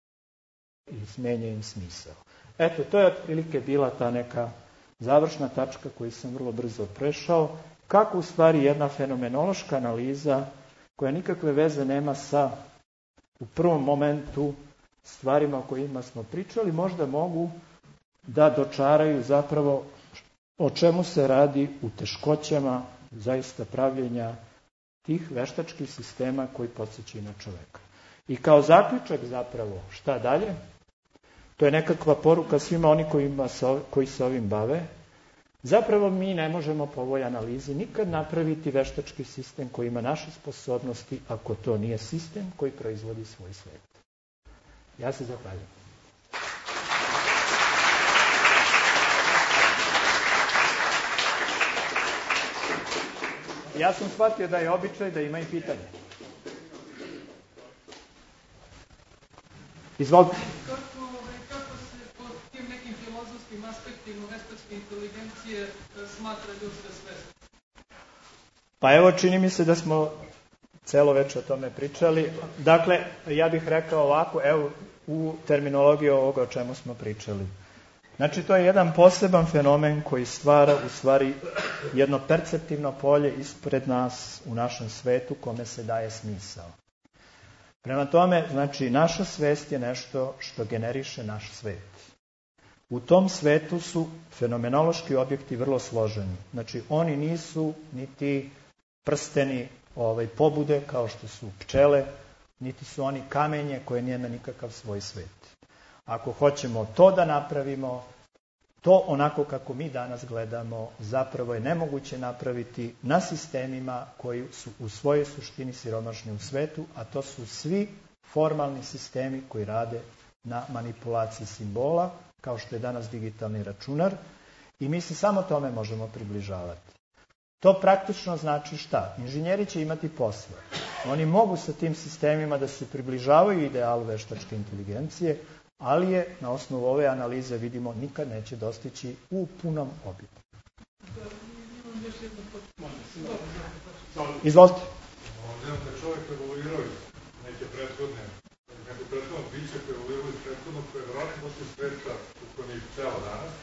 i smenja im smisao. Eto, to je otprilike bila ta neka završna tačka koju sam vrlo brzo prešao, kako u stvari jedna fenomenološka analiza koja nikakve veze nema sa u prvom momentu stvarima o kojima smo pričali, možda mogu da dočaraju zapravo o čemu se radi u teškoćama zaista pravljenja tih veštačkih sistema koji podsjećaju na čoveka. I kao zaključak zapravo, šta dalje? To je nekakva poruka svima oni kojima se, koji se ovim bave. Zapravo mi ne možemo po ovoj analizi nikad napraviti veštački sistem koji ima naše sposobnosti ako to nije sistem koji proizvodi svoj svet. Ja se zahvaljujem. Ja sam shvatio da je običaj da ima i pitanje. Izvolite. Kako, kako se po tim nekim filozofskim aspektima veštačke inteligencije smatra ljudska svest? Pa evo, čini mi se da smo celo večer o tome pričali. Dakle, ja bih rekao ovako, evo, u terminologiji ovoga o čemu smo pričali. Znači, to je jedan poseban fenomen koji stvara u stvari jedno perceptivno polje ispred nas u našem svetu kome se daje smisao. Prema tome, znači, naša svest je nešto što generiše naš svet. U tom svetu su fenomenološki objekti vrlo složeni. Znači, oni nisu niti prsteni ovaj, pobude kao što su pčele, niti su oni kamenje koje nema nikakav svoj svet. Ako hoćemo to da napravimo, to onako kako mi danas gledamo, zapravo je nemoguće napraviti na sistemima koji su u svojoj suštini siromašni u svetu, a to su svi formalni sistemi koji rade na manipulaciji simbola, kao što je danas digitalni računar, i mi se samo tome možemo približavati. To praktično znači šta? Inženjeri će imati posla. Oni mogu sa tim sistemima da se približavaju idealu veštačke inteligencije, ali je na osnovu ove analize, vidimo, nikad neće dostići u punom obimu. Izvolite. Da čovjek evoluirao neke prethodne, neko prethodno biće koje evoluirao iz prethodnog, koje je vratno poslije sveta u kojem je celo danas.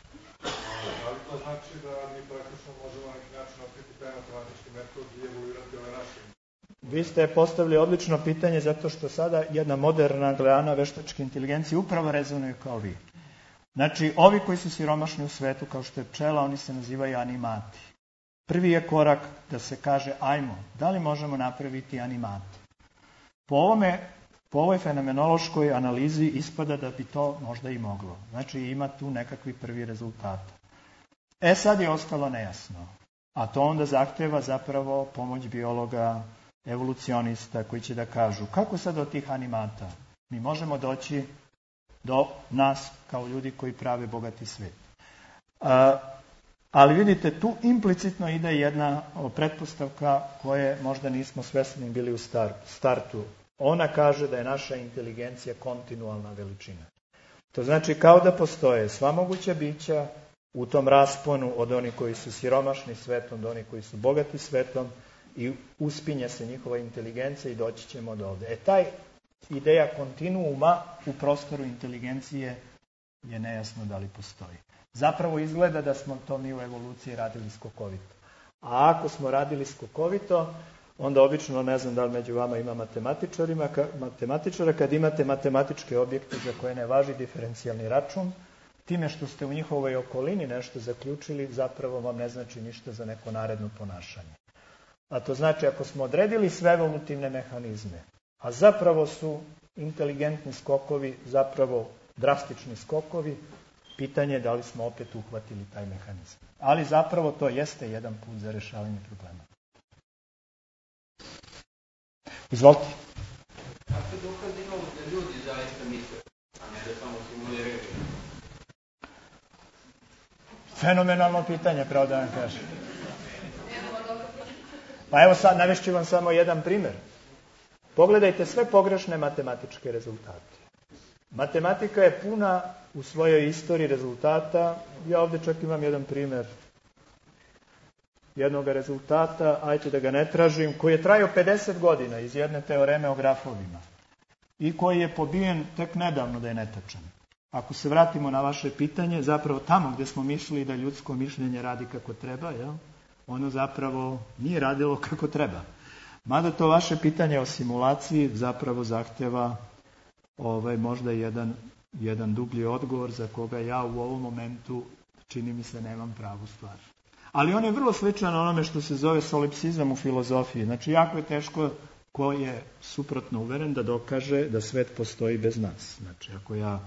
Da li to znači da mi praktično možemo na neki način otkriti taj matematički metod i evoluirati ove naše? Vi ste postavili odlično pitanje zato što sada jedna moderna grana veštačke inteligencije upravo rezonuje kao vi. Znači, ovi koji su siromašni u svetu, kao što je pčela, oni se nazivaju animati. Prvi je korak da se kaže, ajmo, da li možemo napraviti animate? Po ovome, po ovoj fenomenološkoj analizi ispada da bi to možda i moglo. Znači, ima tu nekakvi prvi rezultata. E sad je ostalo nejasno, a to onda zahteva zapravo pomoć biologa, evolucionista koji će da kažu kako sad od tih animata mi možemo doći do nas kao ljudi koji prave bogati svet. A, ali vidite, tu implicitno ide jedna pretpostavka koje možda nismo svesni bili u startu. Ona kaže da je naša inteligencija kontinualna veličina. To znači kao da postoje sva moguća bića u tom rasponu od onih koji su siromašni svetom do onih koji su bogati svetom i uspinje se njihova inteligencija i doći ćemo do ovde. E, taj ideja kontinuuma u prostoru inteligencije je nejasno da li postoji. Zapravo izgleda da smo to mi u evoluciji radili skokovito. A ako smo radili skokovito, onda obično, ne znam da li među vama ima matematičarima, matematičara, kad imate matematičke objekte za koje ne važi diferencijalni račun, time što ste u njihovoj okolini nešto zaključili, zapravo vam ne znači ništa za neko naredno ponašanje. A to znači, ako smo odredili sve evolutivne mehanizme, a zapravo su inteligentni skokovi, zapravo drastični skokovi, pitanje je da li smo opet uhvatili taj mehanizam. Ali zapravo to jeste jedan put za rešavanje problema. Izvolite. Kako dokaz imamo da ljudi zaista misle, a ne da samo simuliraju? Fenomenalno pitanje, pravo da vam kažem. Pa evo sad, navešću vam samo jedan primjer. Pogledajte sve pogrešne matematičke rezultate. Matematika je puna u svojoj istoriji rezultata. Ja ovdje čak imam jedan primjer jednog rezultata, ajte da ga ne tražim, koji je trajao pedeset godina iz jedne teoreme o grafovima i koji je pobijen tek nedavno da je netačan. Ako se vratimo na vaše pitanje, zapravo tamo gdje smo mislili da ljudsko mišljenje radi kako treba, jel? Ono zapravo nije radilo kako treba. Mada to vaše pitanje o simulaciji zapravo zahteva ovaj, možda jedan, jedan dublji odgovor za koga ja u ovom momentu, čini mi se, nemam pravu stvar. Ali on je vrlo sličan onome što se zove solipsizam u filozofiji. Znači, jako je teško ko je suprotno uveren da dokaže da svet postoji bez nas. Znači, ako ja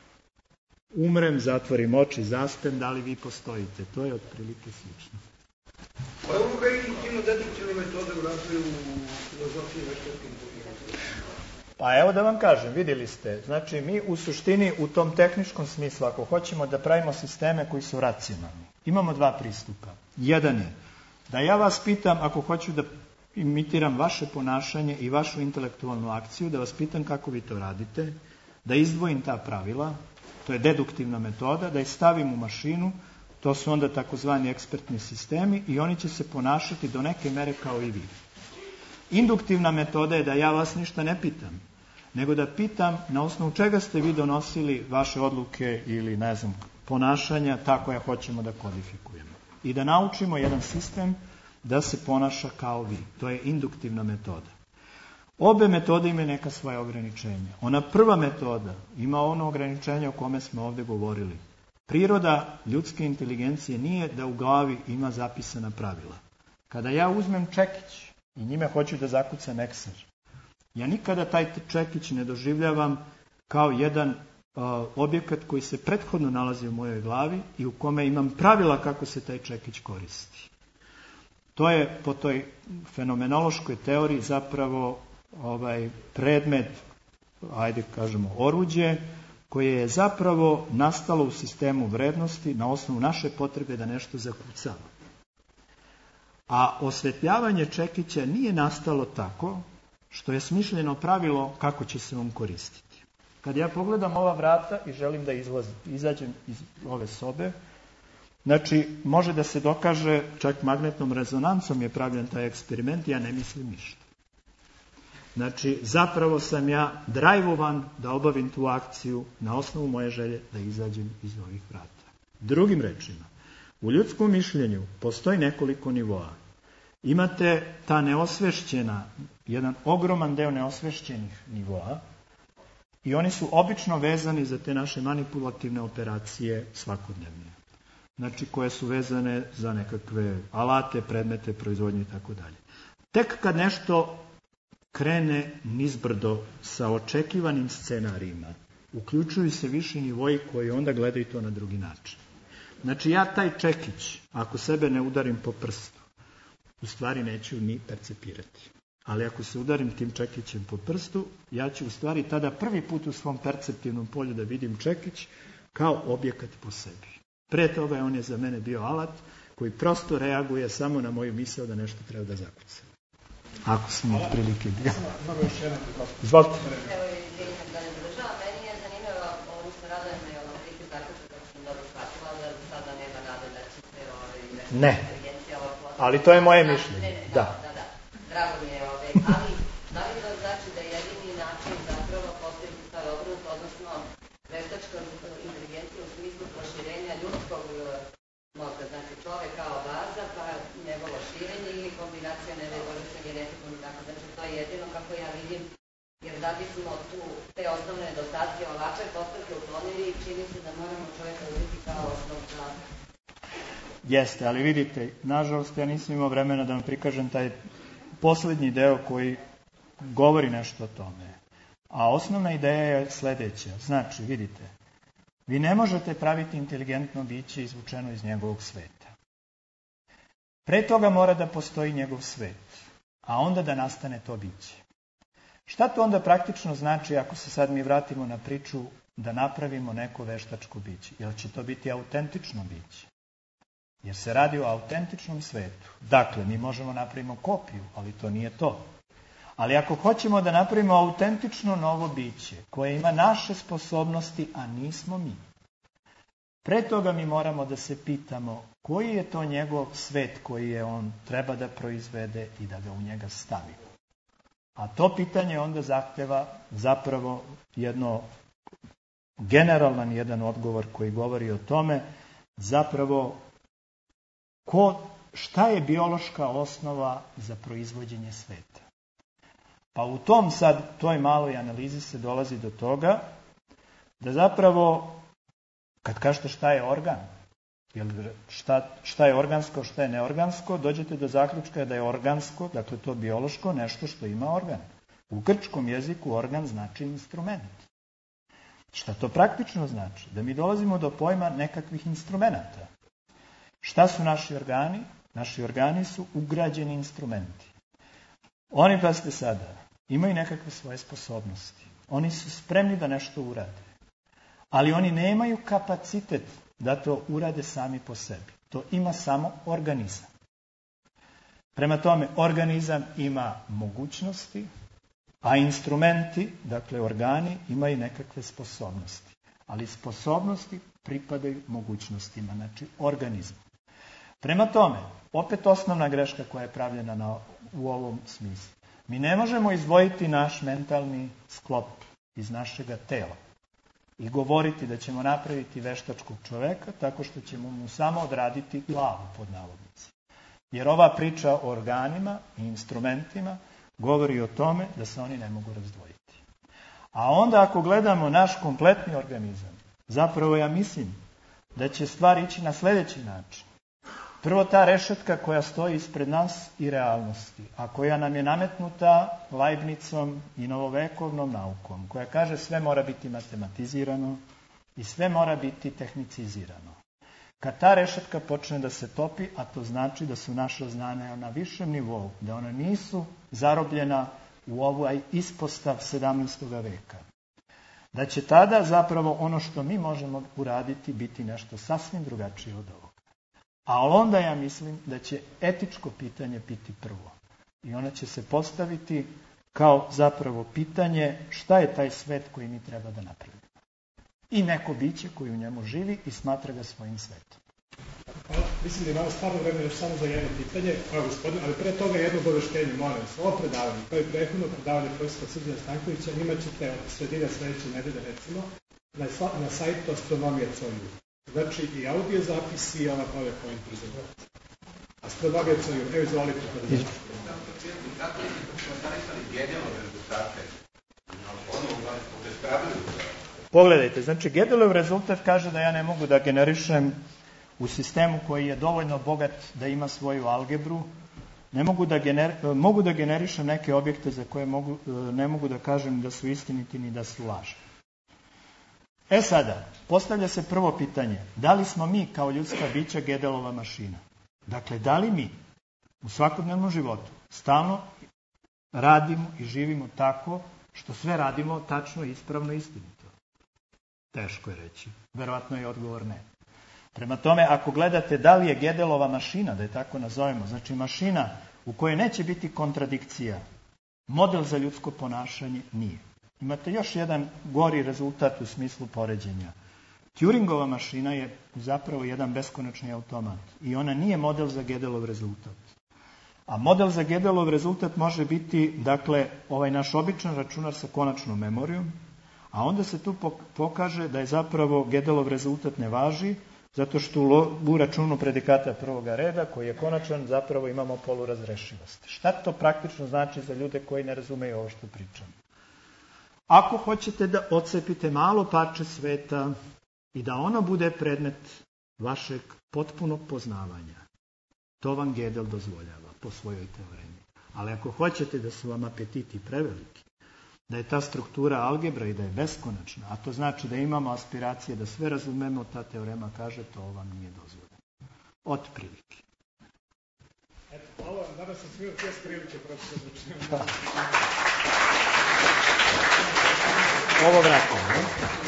umrem, zatvorim oči, zaspem, da li vi postojite? To je otprilike slično. Pa je uloga intuitivno-deduktivne metode u razvoju filozofije veštačke inteligencije? Pa evo da vam kažem, vidjeli ste, znači mi u suštini u tom tehničkom smislu, ako hoćemo da pravimo sisteme koji su racionalni, imamo dva pristupa. Jedan je da ja vas pitam, ako hoću da imitiram vaše ponašanje i vašu intelektualnu akciju, da vas pitam kako vi to radite, da izdvojim ta pravila, to je deduktivna metoda, da ih stavim u mašinu, to su onda takozvani ekspertni sistemi i oni će se ponašati do neke mere kao i vi. Induktivna metoda je da ja vas ništa ne pitam, nego da pitam na osnovu čega ste vi donosili vaše odluke ili, ne znam, ponašanja, tako ja hoćemo da kodifikujemo. I da naučimo jedan sistem da se ponaša kao vi. To je induktivna metoda. Obe metode imaju neka svoja ograničenja. Ona prva metoda ima ono ograničenje o kome smo ovdje govorili. Priroda ljudske inteligencije nije da u glavi ima zapisana pravila. Kada ja uzmem čekić i njime hoću da zakucam ekser, ja nikada taj čekić ne doživljavam kao jedan uh, objekat koji se prethodno nalazi u mojoj glavi i u kome imam pravila kako se taj čekić koristi. To je po toj fenomenološkoj teoriji zapravo ovaj predmet, ajde kažemo oruđe, koje je zapravo nastalo u sistemu vrednosti na osnovu naše potrebe da nešto zakucamo. A osvetljavanje čekića nije nastalo tako što je smišljeno pravilo kako će se on koristiti. Kad ja pogledam ova vrata i želim da izlazim, izađem iz ove sobe, znači može da se dokaže, čak magnetnom rezonancom je pravljen taj eksperiment, ja ne mislim ništa. Znači, zapravo sam ja drajvovan da obavim tu akciju na osnovu moje želje da izađem iz ovih vrata. Drugim rečima, u ljudskom mišljenju postoji nekoliko nivoa. Imate ta neosvešćena, jedan ogroman deo neosvešćenih nivoa i oni su obično vezani za te naše manipulativne operacije svakodnevne. Znači, koje su vezane za nekakve alate, predmete, proizvodnje i tako dalje. Tek kad nešto krene nizbrdo sa očekivanim scenarijima, uključuju se viši nivoji koji onda gledaju to na drugi način. Znači, ja taj čekić, ako sebe ne udarim po prstu, u stvari neću ni percepirati. Ali ako se udarim tim čekićem po prstu, ja ću u stvari tada prvi put u svom perceptivnom polju da vidim čekić kao objekat po sebi. Pre toga on je za mene bio alat koji prosto reaguje samo na moju misao da nešto treba da zakuca. Ako smo prilike... Mnogo još jedan. Izvolite. Evo i izvinite da ne zadržava. Meni je zanimljivo, ovo se radujem na ovom priku zaključu kako sam dobro shvatila, da sada nema nade da će se ne, ali to je moje mišljenje. Da, da, da. Drago mi je ove. Ali, da li to znači da je jedini način zapravo postaviti taj obraz, odnosno veštačka inteligencija u smislu proširenja ljudskog mozga, znači čovek kao baza, pa njegovo širenje ili kombinacija nevegovi sa genetikom i tako. Znači to je jedino kako ja vidim, jer da bismo tu te osnovne nedostatke ovakve postavke uklonili, čini se da moramo čoveka uzeti kao osnov za... Jeste, ali vidite, nažalost ja nisam imao vremena da vam prikažem taj poslednji deo koji govori nešto o tome. A osnovna ideja je sledeća. Znači, vidite, vi ne možete praviti inteligentno biće izvučeno iz njegovog sveta. Pre toga mora da postoji njegov svet, a onda da nastane to biće. Šta to onda praktično znači ako se sad mi vratimo na priču da napravimo neko veštačko biće? Jel će to biti autentično biće? Jer se radi o autentičnom svetu. Dakle, mi možemo napravimo kopiju, ali to nije to. Ali ako hoćemo da napravimo autentično novo biće, koje ima naše sposobnosti, a nismo mi, pre toga mi moramo da se pitamo koji je to njegov svet koji je on treba da proizvede i da ga u njega stavimo. A to pitanje onda zahteva zapravo jedno generalan jedan odgovor koji govori o tome zapravo ko, šta je biološka osnova za proizvođenje sveta. Pa u tom sad, toj maloj analizi se dolazi do toga da zapravo, kad kažete šta je organ, šta, šta je organsko, šta je neorgansko, dođete do zaključka da je organsko, dakle to biološko, nešto što ima organ. U grčkom jeziku organ znači instrument. Šta to praktično znači? Da mi dolazimo do pojma nekakvih instrumenta. Šta su naši organi? Naši organi su ugrađeni instrumenti. Oni, pazite sada, imaju nekakve svoje sposobnosti. Oni su spremni da nešto urade. Ali oni nemaju kapacitet da to urade sami po sebi. To ima samo organizam. Prema tome, organizam ima mogućnosti, a instrumenti, dakle organi, imaju nekakve sposobnosti. Ali sposobnosti pripadaju mogućnostima, znači organizmu. Prema tome, opet osnovna greška koja je pravljena na, u ovom smislu. Mi ne možemo izdvojiti naš mentalni sklop iz našega tela i govoriti da ćemo napraviti veštačkog čoveka tako što ćemo mu samo odraditi glavu pod navodnici. Jer ova priča o organima i instrumentima govori o tome da se oni ne mogu razdvojiti. A onda ako gledamo naš kompletni organizam, zapravo ja mislim da će stvar ići na sledeći način. Prvo, ta rešetka koja stoji ispred nas i realnosti, a koja nam je nametnuta Leibnicom i novovekovnom naukom, koja kaže sve mora biti matematizirano i sve mora biti tehnicizirano. Kad ta rešetka počne da se topi, a to znači da su naša znanja na višem nivou, da ona nisu zarobljena u ovaj ispostav sedamnaestog veka, da će tada zapravo ono što mi možemo uraditi biti nešto sasvim drugačije od ovoga. A onda ja mislim da će etičko pitanje biti prvo. I ono će se postaviti kao zapravo pitanje šta je taj svet koji mi treba da napravimo. I neko biće koji u njemu živi i smatra ga svojim svetom. Hvala. Mislim da imamo stvarno vreme još samo za jedno pitanje. Hvala gospodin, ali pre toga jedno obaveštenje, molim vas. Ovo predavanje, kao i prethodno predavanje profesora Srđana Stankovića, imat ćete od sredine sledeće nedelje, recimo, na, na sajtu Astronomija Coju. Znači i audio zapis i ova PowerPoint prezentacija. Astronomija Coju, evo izvolite. Kako je komentarisali Gedelove rezultate? Ono obespravili? Pogledajte, znači Gedelov rezultat kaže da ja ne mogu da generišem u sistemu koji je dovoljno bogat da ima svoju algebru, ne mogu da, gener, mogu da generišem neke objekte za koje mogu, ne mogu da kažem da su istiniti ni da su lažni. E sada, postavlja se prvo pitanje, da li smo mi kao ljudska bića Gedelova mašina? Dakle, da li mi u svakodnevnom životu stalno radimo i živimo tako što sve radimo tačno, ispravno, istinito? Teško je reći. Verovatno je odgovor ne. Prema tome, ako gledate da li je Gedelova mašina, da je tako nazovemo, znači mašina u kojoj neće biti kontradikcija, model za ljudsko ponašanje nije. Imate još jedan gori rezultat u smislu poređenja. Turingova mašina je zapravo jedan beskonačni automat i ona nije model za Gedelov rezultat. A model za Gedelov rezultat može biti, dakle, ovaj naš običan računar sa konačnom memorijom, a onda se tu pokaže da je zapravo Gedelov rezultat ne važi, zato što u računu predikata prvoga reda, koji je konačan, zapravo imamo polurazrešivost. Šta to praktično znači za ljude koji ne razumeju ovo što pričam? Ako hoćete da odcepite malo parče sveta i da ono bude predmet vašeg potpunog poznavanja, to vam Gödel dozvoljava po svojoj teoremi. Ali ako hoćete da su vam apetiti preveliki, da je ta struktura algebra i da je beskonačna, a to znači da imamo aspiracije da sve razumemo, ta teorema kaže to vam nije dozvoljeno. Otprilike. Eto, hvala, danas sam smio tijest prilike, profesor Vučinov. Ovo vratimo, ne?